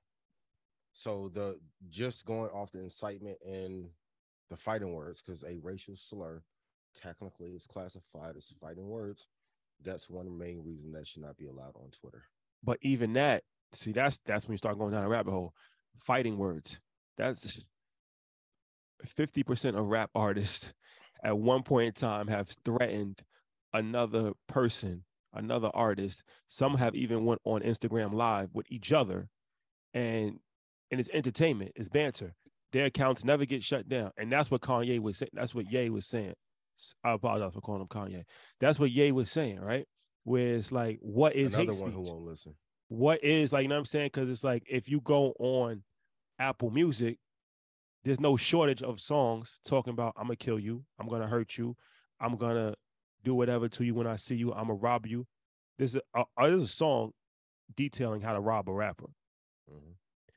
So the just going off the incitement and the fighting words, because a racial slur technically is classified as fighting words. That's one main reason that should not be allowed on Twitter. But even that, see, that's that's when you start going down a rabbit hole. Fighting words. That's fifty percent of rap artists at one point in time have threatened another person, another artist. Some have even went on Instagram Live with each other, and and it's entertainment, it's banter. Their accounts never get shut down, and that's what Kanye was saying. That's what Ye was saying. I apologize for calling him Kanye. That's what Ye was saying, right? Where it's like, what is Another hate one speech? who won't listen. What is, like, you know what I'm saying? Because it's like, if you go on Apple Music, there's no shortage of songs talking about, I'm going to kill you. I'm going to hurt you. I'm going to do whatever to you when I see you. I'm going to rob you. There's a, a, there's a song detailing how to rob a rapper. Mhm.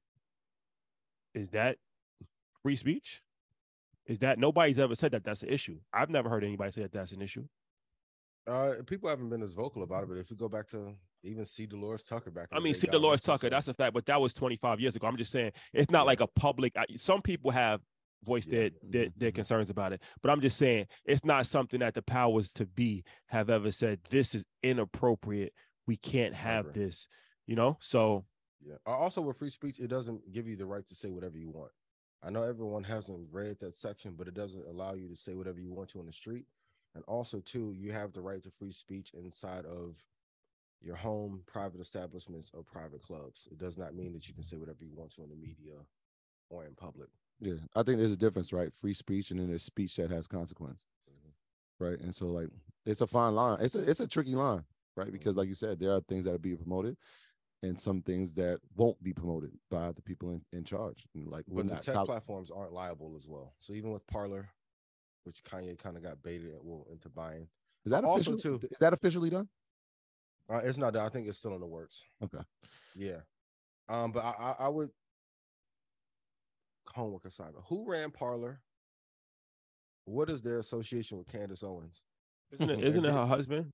Is that free speech? Is that, nobody's ever said that that's an issue. I've never heard anybody say that that's an issue. Uh, people haven't been as vocal about it, but if we go back to even C. Dolores Tucker back, in I the mean, day, see, God Dolores rest her Tucker, soul. that's a fact, but that was twenty-five years ago. I'm just saying, it's not Yeah. like a public, I- some people have voiced Yeah. their, their, their Mhm. concerns about it, but I'm just saying, it's not something that the powers to be have ever said, this is inappropriate. We can't have agree. this, you know? So, Yeah. Uh, Also, with free speech, it doesn't give you the right to say whatever you want. I know everyone hasn't read that section, but it doesn't allow you to say whatever you want to on the street. And also, too, you have the right to free speech inside of your home, private establishments, or private clubs. It does not mean that you can say whatever you want to in the media or in public. Yeah, I think there's a difference, right? Free speech and then there's speech that has consequence. Mhm. right? And so like it's a fine line. It's a it's a tricky line, right? Because like you said, there are things that are being promoted and some things that won't be promoted by the people in, in charge. And like we're But the not tech top, platforms aren't liable as well. So even with Parler, which Kanye kind of got baited well, into buying. is that also official? too, Is that officially done? Uh, it's not done. I think it's still in the works. Okay. Yeah. Um, but I, I, I would homework assignment. Who ran Parler? What is their association with Candace Owens? Isn't it? Isn't it her husband?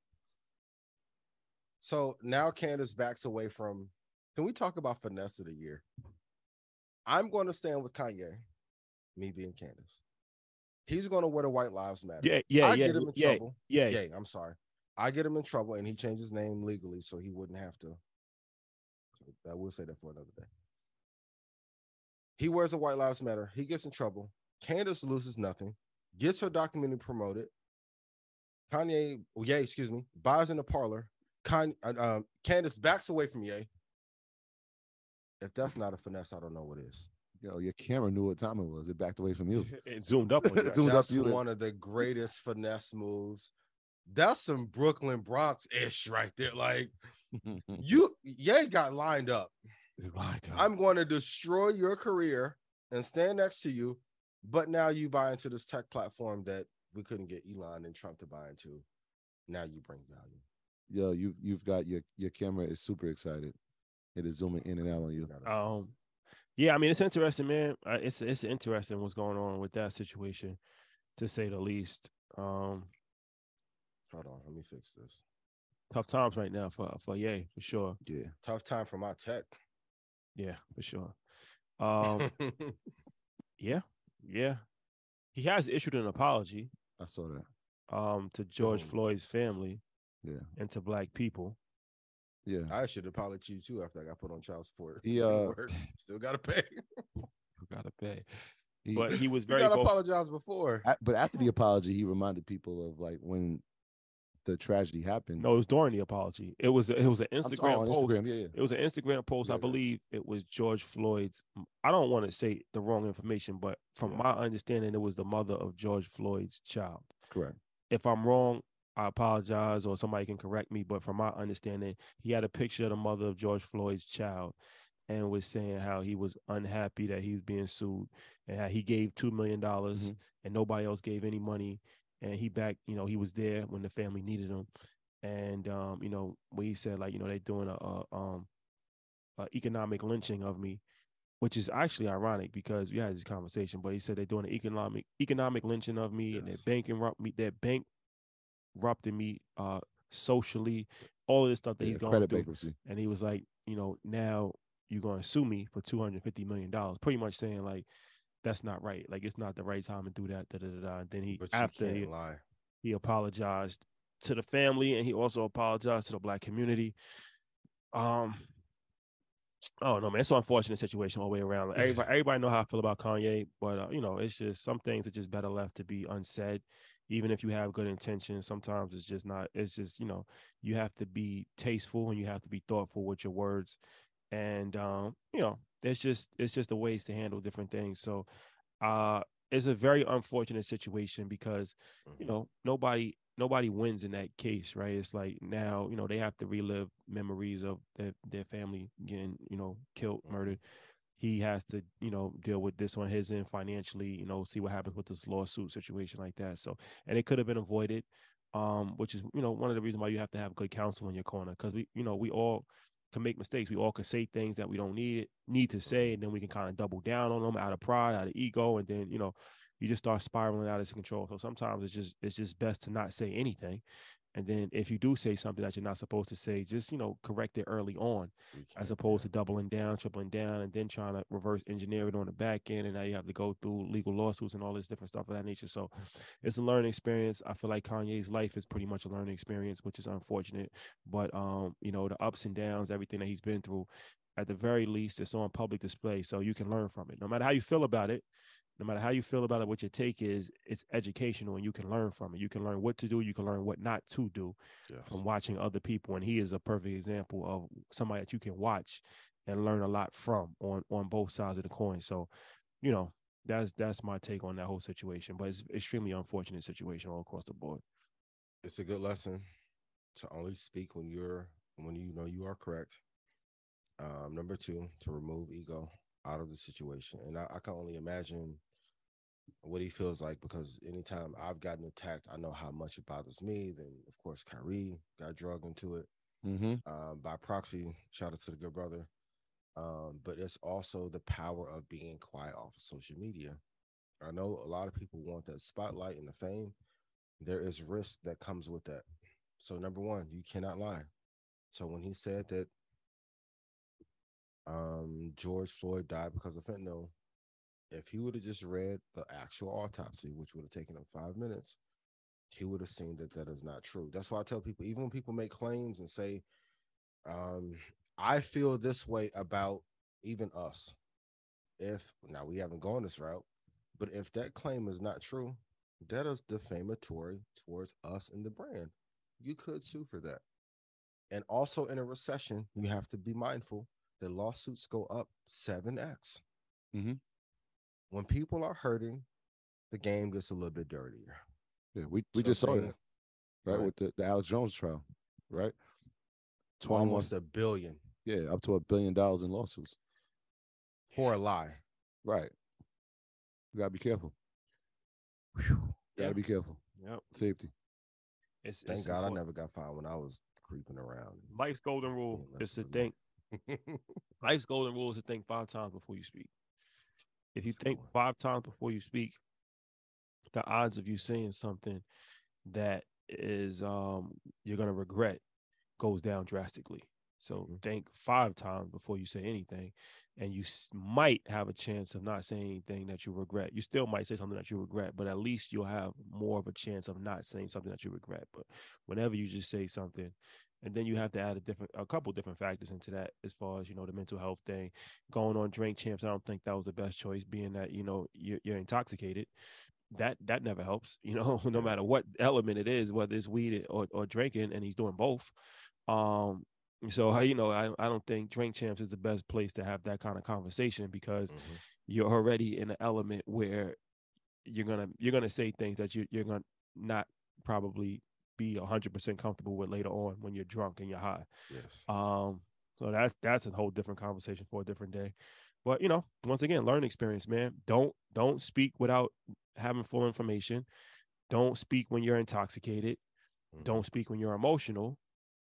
So now Candace backs away from. Can we talk about finesse of the year? I'm going to stand with Kanye, me being Candace. He's going to wear the White Lives Matter. Yeah, yeah, I yeah, get him in yeah, trouble. yeah. Yeah, I'm sorry. I get him in trouble, and he changed his name legally, so he wouldn't have to. I will say that for another day. He wears the White Lives Matter. He gets in trouble. Candace loses nothing. Gets her documentary promoted. Kanye, oh, yeah, excuse me, buys in the Parler. Kanye, uh, um, Candace backs away from Ye. If that's not a finesse, I don't know what is. Yo, your camera knew what time it was. It backed away from you. It zoomed up on you. It zoomed up That's to you. one of the greatest finesse moves. That's some Brooklyn Bronx ish right there. Like you, Ye got lined up. I'm going to destroy your career and stand next to you, but now you buy into this tech platform that we couldn't get Elon and Trump to buy into. Now you bring value. Yo, you've you've got your your camera is super excited. It is zooming in and out on you. Um, yeah, I mean it's interesting, man. Uh, it's it's interesting what's going on with that situation, to say the least. Um, Hold on, let me fix this. Tough times right now for for Ye, for sure. Yeah, tough time for my tech. Yeah, for sure. Um, yeah, yeah. He has issued an apology. I saw that. Um, to George Oh. Floyd's family. Yeah, and to Black people. Yeah, I should apologize too after I got put on child support. He uh, still gotta pay. You gotta pay. he, But he was You very. gotta vocal. apologize before. a- but after the apology, he reminded people of like when the tragedy happened. No, it was during the apology. It was it was an I'm- Instagram oh, on post. Instagram, yeah, yeah. It was an Instagram post. Yeah, I yeah. believe it was George Floyd's. I don't want to say the wrong information, but from Yeah. my understanding, it was the mother of George Floyd's child. Correct. If I'm wrong, I apologize, or somebody can correct me. But from my understanding, he had a picture of the mother of George Floyd's child, and was saying how he was unhappy that he was being sued, and how he gave two million dollars, Mhm. and nobody else gave any money, and he back, you know, he was there when the family needed him, and um, you know, where he said like, you know, they're doing a, a um, a economic lynching of me, which is actually ironic because we had this conversation. But he said they're doing an economic economic lynching of me, and they're Yes. banking me, they're bankrupting me uh, socially, all of this stuff that Yeah, he's going credit through. bankruptcy. And he was like, you know, now you're going to sue me for two hundred fifty million dollars, pretty much saying like, that's not right. Like, it's not the right time to do that. Da, da, da, da. And then he, But you after can't he, lie. he apologized to the family, and he also apologized to the Black community. Um, Oh no, man! It's an unfortunate situation all the way around. Like, everybody, everybody know how I feel about Kanye, but uh, you know, it's just some things are just better left to be unsaid. Even if you have good intentions, sometimes it's just not. It's just, you know, you have to be tasteful and you have to be thoughtful with your words, and um, you know, it's just it's just the ways to handle different things. So, uh, it's a very unfortunate situation because you know nobody nobody wins in that case, right? It's like now, you know, they have to relive memories of their, their family getting, you know, killed, murdered. He has to, you know, deal with this on his end financially, you know, see what happens with this lawsuit situation like that. So, and it could have been avoided, um, which is, you know, one of the reasons why you have to have good counsel in your corner. Cause we, you know, we all can make mistakes. We all can say things that we don't need need to say, and then we can kind of double down on them out of pride, out of ego, and then, you know, you just start spiraling out of control. So sometimes it's just it's just best to not say anything. And then if you do say something that you're not supposed to say, just, you know, correct it early on, as opposed to doubling down, tripling down, and then trying to reverse engineer it on the back end. And now you have to go through legal lawsuits and all this different stuff of that nature. So it's a learning experience. I feel like Kanye's life is pretty much a learning experience, which is unfortunate. But, um, you know, the ups and downs, everything that he's been through, at the very least, it's on public display. So you can learn from it. No matter how you feel about it, no matter how you feel about it, what your take is, it's educational and you can learn from it. You can learn what to do. You can learn what not to do Yes. from watching other people. And he is a perfect example of somebody that you can watch and learn a lot from on, on both sides of the coin. So, you know, that's that's my take on that whole situation. But it's extremely unfortunate situation all across the board. It's a good lesson to only speak when you're when you know you are correct. Um, number two, to remove ego out of the situation. And I, I can only imagine what he feels like, because anytime I've gotten attacked, I know how much it bothers me. Then, of course, Kyrie got drugged into it Mm-hmm. um, by proxy. Shout out to the good brother. Um, but it's also the power of being quiet off of social media. I know a lot of people want that spotlight and the fame. There is risk that comes with that. So, number one, you cannot lie. So when he said that um, George Floyd died because of fentanyl, if he would have just read the actual autopsy, which would have taken him five minutes, he would have seen that that is not true. That's why I tell people, even when people make claims and say, um, I feel this way about even us. If now we haven't gone this route, but if that claim is not true, that is defamatory towards us and the brand. You could sue for that. And also in a recession, you have to be mindful that lawsuits go up seven x. Mm-hmm. When people are hurting, the game gets a little bit dirtier. Yeah, we, we So just saw things- that, right, right. with the, the Alex Jones trial, right? twenty-one, Almost a billion yeah, up to a billion dollars in lawsuits. for a lie. Right. You gotta be careful. Whew. Gotta Yeah. be careful. Yep. Safety. It's, Thank it's God important. I never got fined when I was creeping around. Life's golden rule being is to less of a think. man. Life's golden rule is to think five times before you speak. If you That's a think good one. five times before you speak, the odds of you saying something that is um you're gonna regret goes down drastically. So Mhm. think five times before you say anything, and you s- might have a chance of not saying anything that you regret. You still might say something that you regret, but at least you'll have more of a chance of not saying something that you regret. But whenever you just say something, and then you have to add a different, a couple different factors into that, as far as, you know, the mental health thing, going on Drink Champs. I don't think that was the best choice, being that, you know, you're, you're intoxicated. That that never helps, you know, no Yeah. matter what element it is, whether it's weed or, or drinking, and he's doing both. Um, so you know, I, I don't think Drink Champs is the best place to have that kind of conversation, because Mhm. you're already in an element where you're gonna you're gonna say things that you you're gonna not probably be a hundred percent comfortable with later on when you're drunk and you're high. Yes. Um, so that's that's a whole different conversation for a different day. But you know, once again, learning experience, man. Don't don't speak without having full information. Don't speak when you're intoxicated. Mhm. Don't speak when you're emotional,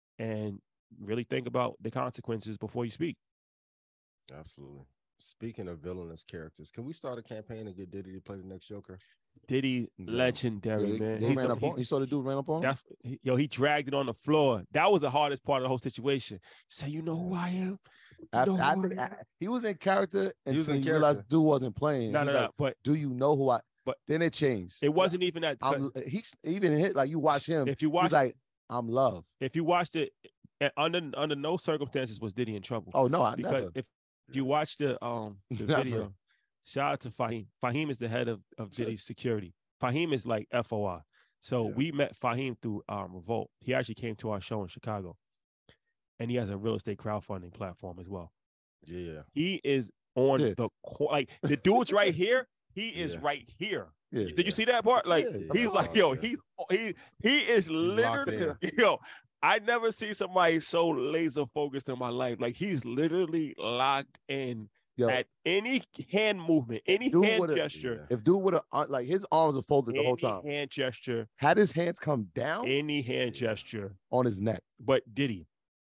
and really think about the consequences before you speak. Absolutely. Speaking of villainous characters, can we start a campaign and get Diddy to play the next Joker? Diddy, Yeah. legendary, Yeah, they, man. they He's ran the- up he's on. You saw the dude ran up on him? That's he- yo, he dragged it on the floor. That was the hardest part of the whole situation. Say, you know who I am? You After, know I who think I am? I- he was in character He was until in he realized character. dude wasn't playing. No, He's no, like, no. But do you know who I? But- then it changed. it wasn't even that. I'm, he's even hit like you watch him. If you He's watch, like, I'm love. if you watched it, eh, under under no circumstances was Diddy in trouble. Oh no, I because never. if you watch the um the Never. video, shout out to Fahim. Fahim is the head of, of Sure. Diddy's security. Fahim is like F O I. So Yeah. we met Fahim through um Revolt. He actually came to our show in Chicago, and he has a real estate crowdfunding platform as well. Yeah. He is on Yeah. the co- like the dude's right here. He is Yeah. right here. Yeah. Did you see that part? Like Yeah, he's of like, course, yo, yeah. he's he he is locked literally yo. I never see somebody so laser focused in my life. Like he's literally locked in Yo, at any hand movement, any Dude hand would've- gesture, if dude would have like his arms were folded the any whole time. hand gesture, Had his hands come down any hand Yeah. gesture. on his neck. But Diddy,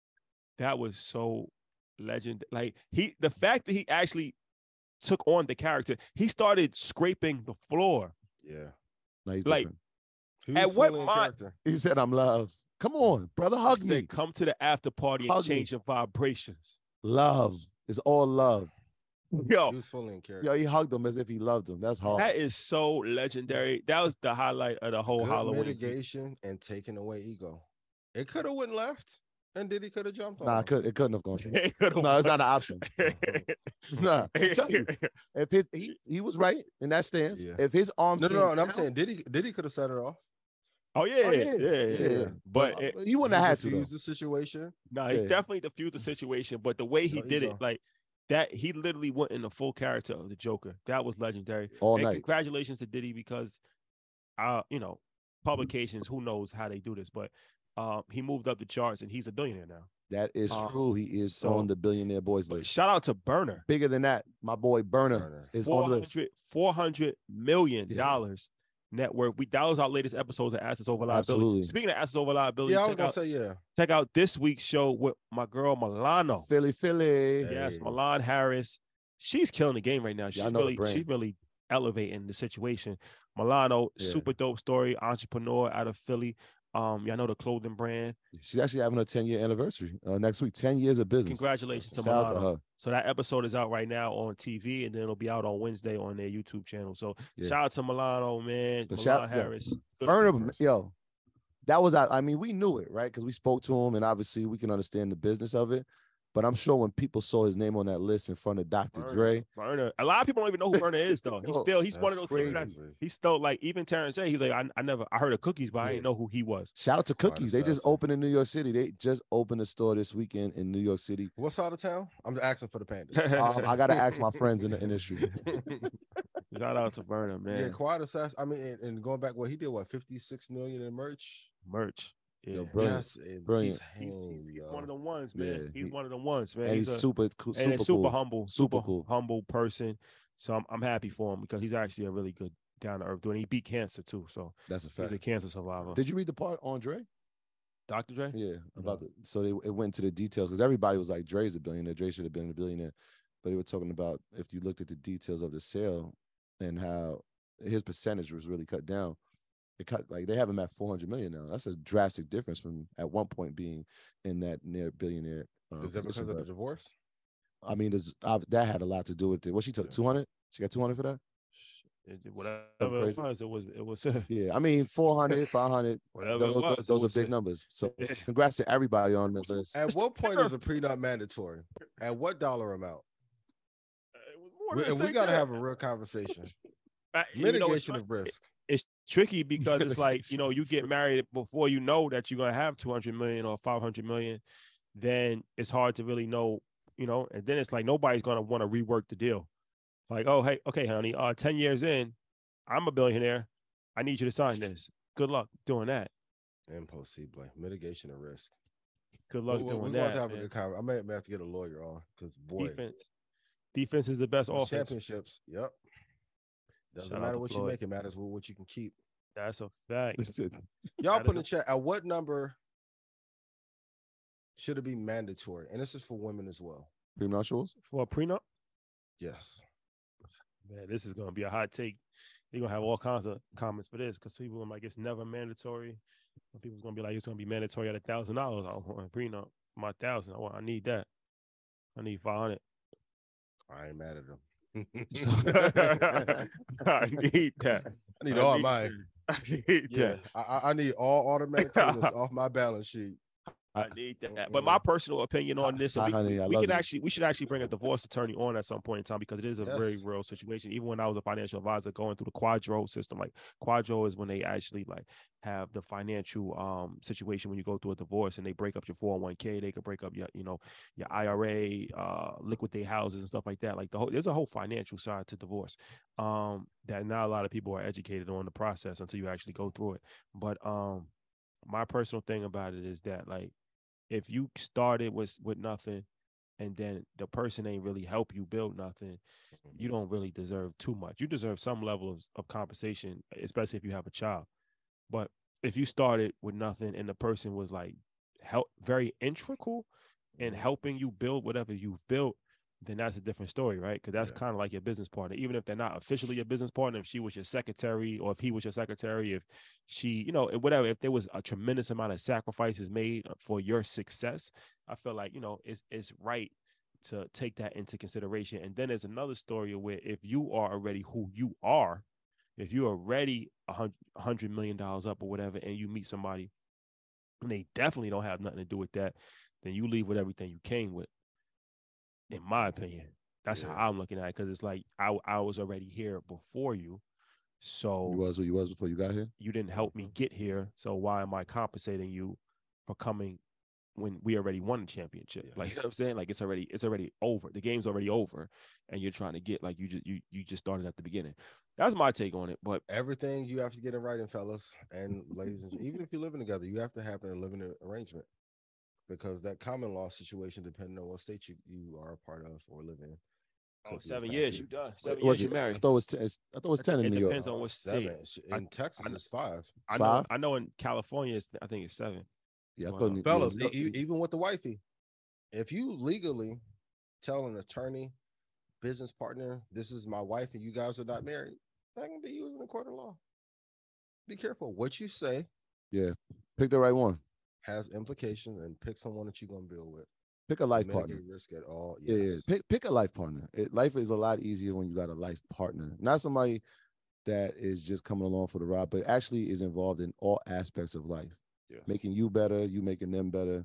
that was so legend. Like he, the fact that he actually took on the character, he started scraping the floor. Yeah. No, he's Like, different. He At was what fully in mon- character. He said, "I'm love." Come on, brother, hug Said, me. come to the after party and Hug me. change your vibrations. Love is all love. Yo, He was fully in character. Yo, he hugged him as if he loved him. That's hard. that is so legendary. That was the highlight of the whole Good Halloween. mitigation and taking away ego. It could have went left, and Diddy could have jumped on. Nah, him. it, could, it couldn't have gone. through. It could've No, it's won. not an option. Nah, I'm telling you, if his, he he was right in that stance. Yeah. If his arms No, came no, no. no I'm down- saying Diddy, Diddy could have set it off. Oh yeah, Oh, yeah, yeah, yeah, yeah. yeah. But But it, he wouldn't have had to. Though. Use the situation. no, he yeah. definitely diffused the situation. But the way he No did ego. it, like that, he literally went in the full character of the Joker. That was legendary. All and night. congratulations to Diddy because, uh, you know, publications, who knows how they do this, but uh, he moved up the charts and he's a billionaire now. That is Um, true. He is so- on the billionaire boys But list. shout out to Burner. Bigger than that, my boy Burner, Burner. is on the list. four hundred million Yeah. dollars net worth. We that was our latest episode of Assets Over Liability. Absolutely. Speaking of Assets Over Liability, Yeah, I was check, gonna out, say yeah. check out this week's show with my girl Milano. Philly, Philly. Hey. Yes, Milan Harris. She's killing the game right now. She's Yeah, I know the really, brand. she's really elevating the situation. Milano, Yeah. super dope story, entrepreneur out of Philly. Um, y'all know the clothing brand. She's actually having a ten year anniversary uh, next week. ten years of business. Congratulations to Shout out to Milano. her. So that episode is out right now on T V, and then it'll be out on Wednesday on their YouTube channel. So Yeah. shout out to Milano, man. But Milan shout- yeah. Harris. Good Burner, person. yo, that was, I mean, we knew it, right? Because we spoke to him, and obviously we can understand the business of it. But I'm sure when people saw his name on that list in front of Doctor Burner. Dre, Burner. A lot of people don't even know who Burner is, though. He's Yo, still he's one of That's those people that crazy. he's still like even Terrence J. He's like I, I never I heard of Cookies, but I Yeah. didn't know who he was. shout out to Quite Cookies. They just assassin. opened in New York City. They just opened a store this weekend in New York City. What side of town? I'm asking for the pandas. Um, I got to ask my friends in the industry. Shout out to Burner, man. Yeah, quiet assassin. I mean, and, and going back, what he did, what fifty-six million in merch? Merch. Yeah. Yo, brilliant. That's Brilliant. He's, insane, he's, he's yo. one of the ones, man. Yeah, he's he- one of the ones, man. And he's, a, super cool. and Super, he's super cool. humble, Super super cool. humble person. So I'm I'm happy for him because he's actually a really good down to earth dude. And he beat cancer too, so That's a he's fact. a cancer survivor. Did you read the part on Dre? Doctor Dre? Yeah, about the so they it went into the details because everybody was like, Dre's a billionaire. Dre should have been a billionaire, but they were talking about if you looked at the details of the sale and how his percentage was really cut down. It cut like they have him at four hundred million now. That's a drastic difference from at one point being in that near billionaire. Uh, Is that because position, of the but, divorce? I mean, there's, uh, that had a lot to do with it. What she took two hundred? She got two hundred for that? It- it- Whatever crazy. it was, it was it was Yeah, I mean, four hundred, five hundred. whatever Those, it was. it those are was- big numbers. So Yeah. congrats to everybody on this list. At what point is a prenup mandatory? At what dollar amount? It was more We, than and this we thing got to did. have a real conversation. Uh, you know, it's Mitigation fun- of risk. It's tricky because it's like, you know, you get Mitigation. married before you know that you're gonna have two hundred million or five hundred million, then it's hard to really know, you know, and then it's like nobody's gonna want to rework the deal. Like, oh, hey, okay, honey, uh, ten years in, I'm a billionaire. I need you to sign this. Good luck doing that. Impossible. Mitigation of risk. Good luck We- we- doing we're that. going to have a man. good conversation. I may, may have to get a lawyer on because boy, Defense. Defense is the best those offense. championships. Yep. Doesn't Shout out matter to what you Floyd. make; it matters what, what you can keep. That's a fact. Y'all That put is in a- chat at what number should it be mandatory? And this is for women as well. Prenuptials? For a prenup, Yes. man, this is gonna be a hot take. You're gonna have all kinds of comments for this because people are like, it's never mandatory. And people's gonna be like, it's gonna be mandatory at a thousand dollars. I want a prenup for my thousand. I want, I need that. I need five hundred. I ain't mad at them. I need that. I need all need mine. that. I need Yeah, that. I, I- I need all automatic payments off my balance sheet. I need that. But my personal opinion on this, and Hi, we, honey, I we love could you. actually, we should actually bring a divorce attorney on at some point in time because it is a very Yes. real situation. Even when I was a financial advisor going through the Quadro system, like Quadro is when they actually like have the financial um situation when you go through a divorce and they break up your four oh one k, they could break up your, you know, your I R A, uh, liquidate houses and stuff like that. Like the whole, there's a whole financial side to divorce um that not a lot of people are educated on the process until you actually go through it. But um, my personal thing about it is that like, if you started with with nothing and then the person ain't really help you build nothing, you don't really deserve too much. You deserve some level of, of compensation, especially if you have a child. But if you started with nothing and the person was like help very integral in helping you build whatever you've built, then that's a different story, right? Because that's Yeah. kind of like your business partner. Even if they're not officially your business partner, if she was your secretary or if he was your secretary, if she, you know, whatever, if there was a tremendous amount of sacrifices made for your success, I feel like, you know, it's it's right to take that into consideration. And then there's another story where if you are already who you are, if you're already a hundred million dollars up or whatever, and you meet somebody and they definitely don't have nothing to do with that, then you leave with everything you came with. In my opinion, that's Yeah. how I'm looking at it. Because it's like I I was already here before you, so You was who you was before you got here? you didn't help me get here. So why am I compensating you for coming when we already won the championship. Yeah. Like, you know what I'm saying? Like, it's already it's already over. The game's already over, and you're trying to get like you just you you just started at the beginning. That's my take on it. But Everything you have to get in writing, fellas and ladies, and even if you're living together, you have to have a living arrangement, because that common law situation, depending on what state you, you are a part of or live in. oh, could be a seven factor. years you done. Seven Was years you it? married. I thought it was. Ten, I thought it was ten in It New York. depends on what state. Seven. In I- Texas, I know- it's five. I It's know. five? I know in California, it's, I think it's seven. Yeah, I Wow. thought New- Fellas, yeah, e- e- even with the wifey, if you legally tell an attorney, business partner, this is my wife and you guys are not married, that can be used in a court of law. Be careful. What you say pick the right one. has implications, and pick someone that you're going to build with. Pick a life Mitigate partner. risk at all. Yeah, yeah. Yes. Pick pick a life partner. It, life is a lot easier when you got a life partner, not somebody that is just coming along for the ride, but actually is involved in all aspects of life, Yes. making you better, you making them better.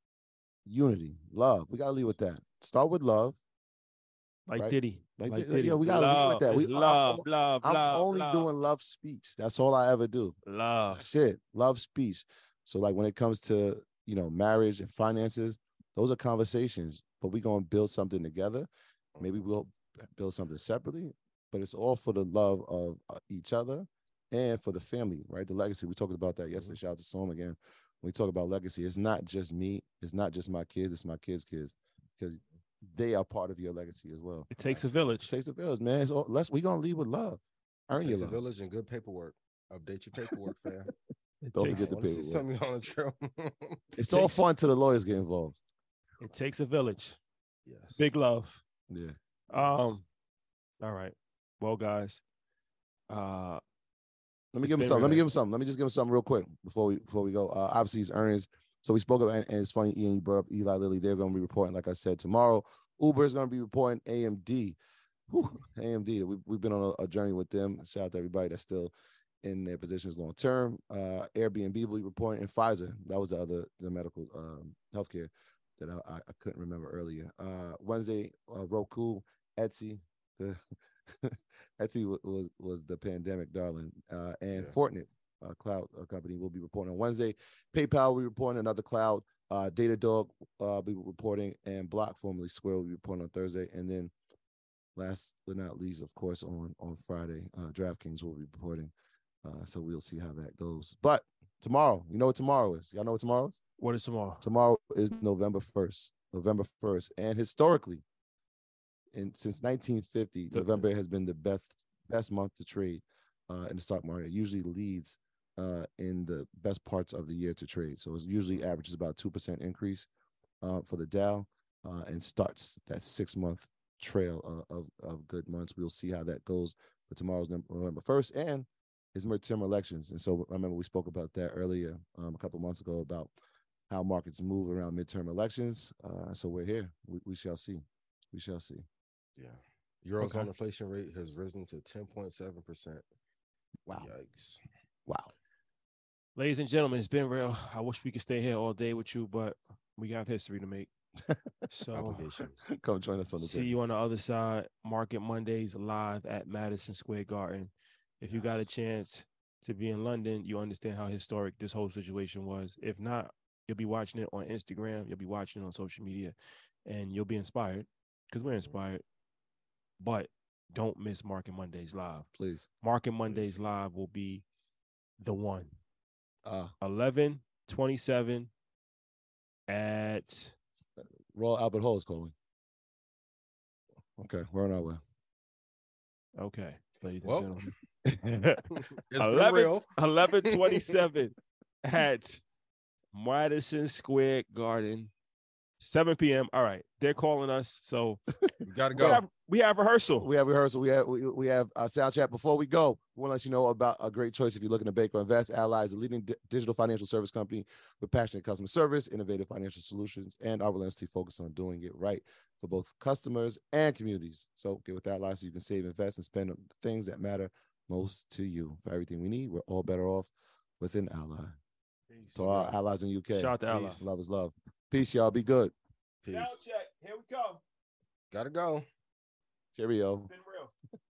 Unity, love. We gotta leave with that. Start with love. Like Right. Diddy. Like, Like th- Diddy. yeah, we gotta leave with Love that. We is I'm love, o- love, I'm love, only love, doing love speech. That's all I ever do. love. That's it. Love speech. So like when it comes to, you know, marriage and finances, those are conversations, but we're going to build something together. Maybe we'll build something separately, but it's all for the love of uh, each other and for the family, right? The legacy. We talked about that yesterday. Shout out to Storm again. When we talk about legacy, it's not just me. It's not just my kids. It's my kids' kids, because they are part of your legacy as well. It takes a It village. takes a village, man. It's all, let's, we're going to lead with love. Earn your Takes a love. village and good paperwork. Update your paperwork, fam. It Don't takes, forget the I wanna see paperwork. something on the trail. It's all takes- fun till the lawyers get involved. it takes a village. Yes. Big love. Yeah. Um, all right. Well, guys. Uh Let me It's give him been something. Let me real. give him something. Let me just give him something real quick before we before we go. Uh, obviously, his earnings. So we spoke about, and, and it's funny, Ian, you brought up Eli Lilly. They're going to be reporting, like I said, tomorrow. Uber is going to be reporting. A M D. Whew, A M D. We, we've been on a, a journey with them. Shout out to everybody that's still in their positions long term. Uh, Airbnb will be reporting, and Pfizer. That was the other the medical um, healthcare that I, I, I couldn't remember earlier. Uh, Wednesday, uh, Roku, Etsy. The Etsy wa- was was the pandemic darling, uh, and Yeah. Fortinet, uh, cloud uh, company, will be reporting on Wednesday. PayPal will be reporting, another cloud. Uh, Datadog uh, will be reporting, and Block, formerly Square, will be reporting on Thursday. And then, last but not least, of course, on on Friday, uh, DraftKings will be reporting. Uh, so we'll see how that goes. But tomorrow, you know what tomorrow is? Y'all know what tomorrow is? what is tomorrow? Tomorrow is November first. November first, and historically, in since nineteen fifty, The- November has been the best best month to trade uh, in the stock market. It usually leads uh, in the best parts of the year to trade. So it's usually averages about two percent increase uh, for the Dow, uh, and starts that six month trail uh, of of good months. We'll see how that goes. But tomorrow's November first, and it's midterm elections, and so I remember we spoke about that earlier um, a couple months ago about how markets move around midterm elections. Uh, so we're here. We, we shall see. We shall see. Yeah. Eurozone Okay. inflation rate has risen to ten point seven percent. Wow. Yikes. Wow. Ladies and gentlemen, it's been real. I wish we could stay here all day with you, but we got history to make. So Obligations. Come join us on the see you on the other side. Market Mondays live at Madison Square Garden. If you got a Yes. chance to be in London, you understand how historic this whole situation was. If not, you'll be watching it on Instagram. You'll be watching it on social media, and you'll be inspired because we're inspired. But don't miss Market Mondays live. please. Market Mondays live will be the one. Uh, eleven twenty-seven at Royal Albert Hall is calling. Okay, we're on our way. okay, ladies and Well, gentlemen. It's been eleven real. eleven twenty-seven at Madison Square Garden, seven p.m. All right, they're calling us, so You gotta we go. have we have rehearsal. We have rehearsal. We have we, we have our sound chat. Before we go, we want to let you know about a great choice if you're looking to bake or invest. Ally is a leading di- digital financial service company with passionate customer service, innovative financial solutions, and our relentlessly focused on doing it right for both customers and communities. So get with Ally so you can save, invest, and spend on the things that matter most to you. For everything we need, we're all better off within Ally. Peace. To our allies in U K, Shout out to Ally. Peace. love is love. Peace, y'all. Be good. Peace. Sound check. Here we go. Gotta go. Cheerio. Been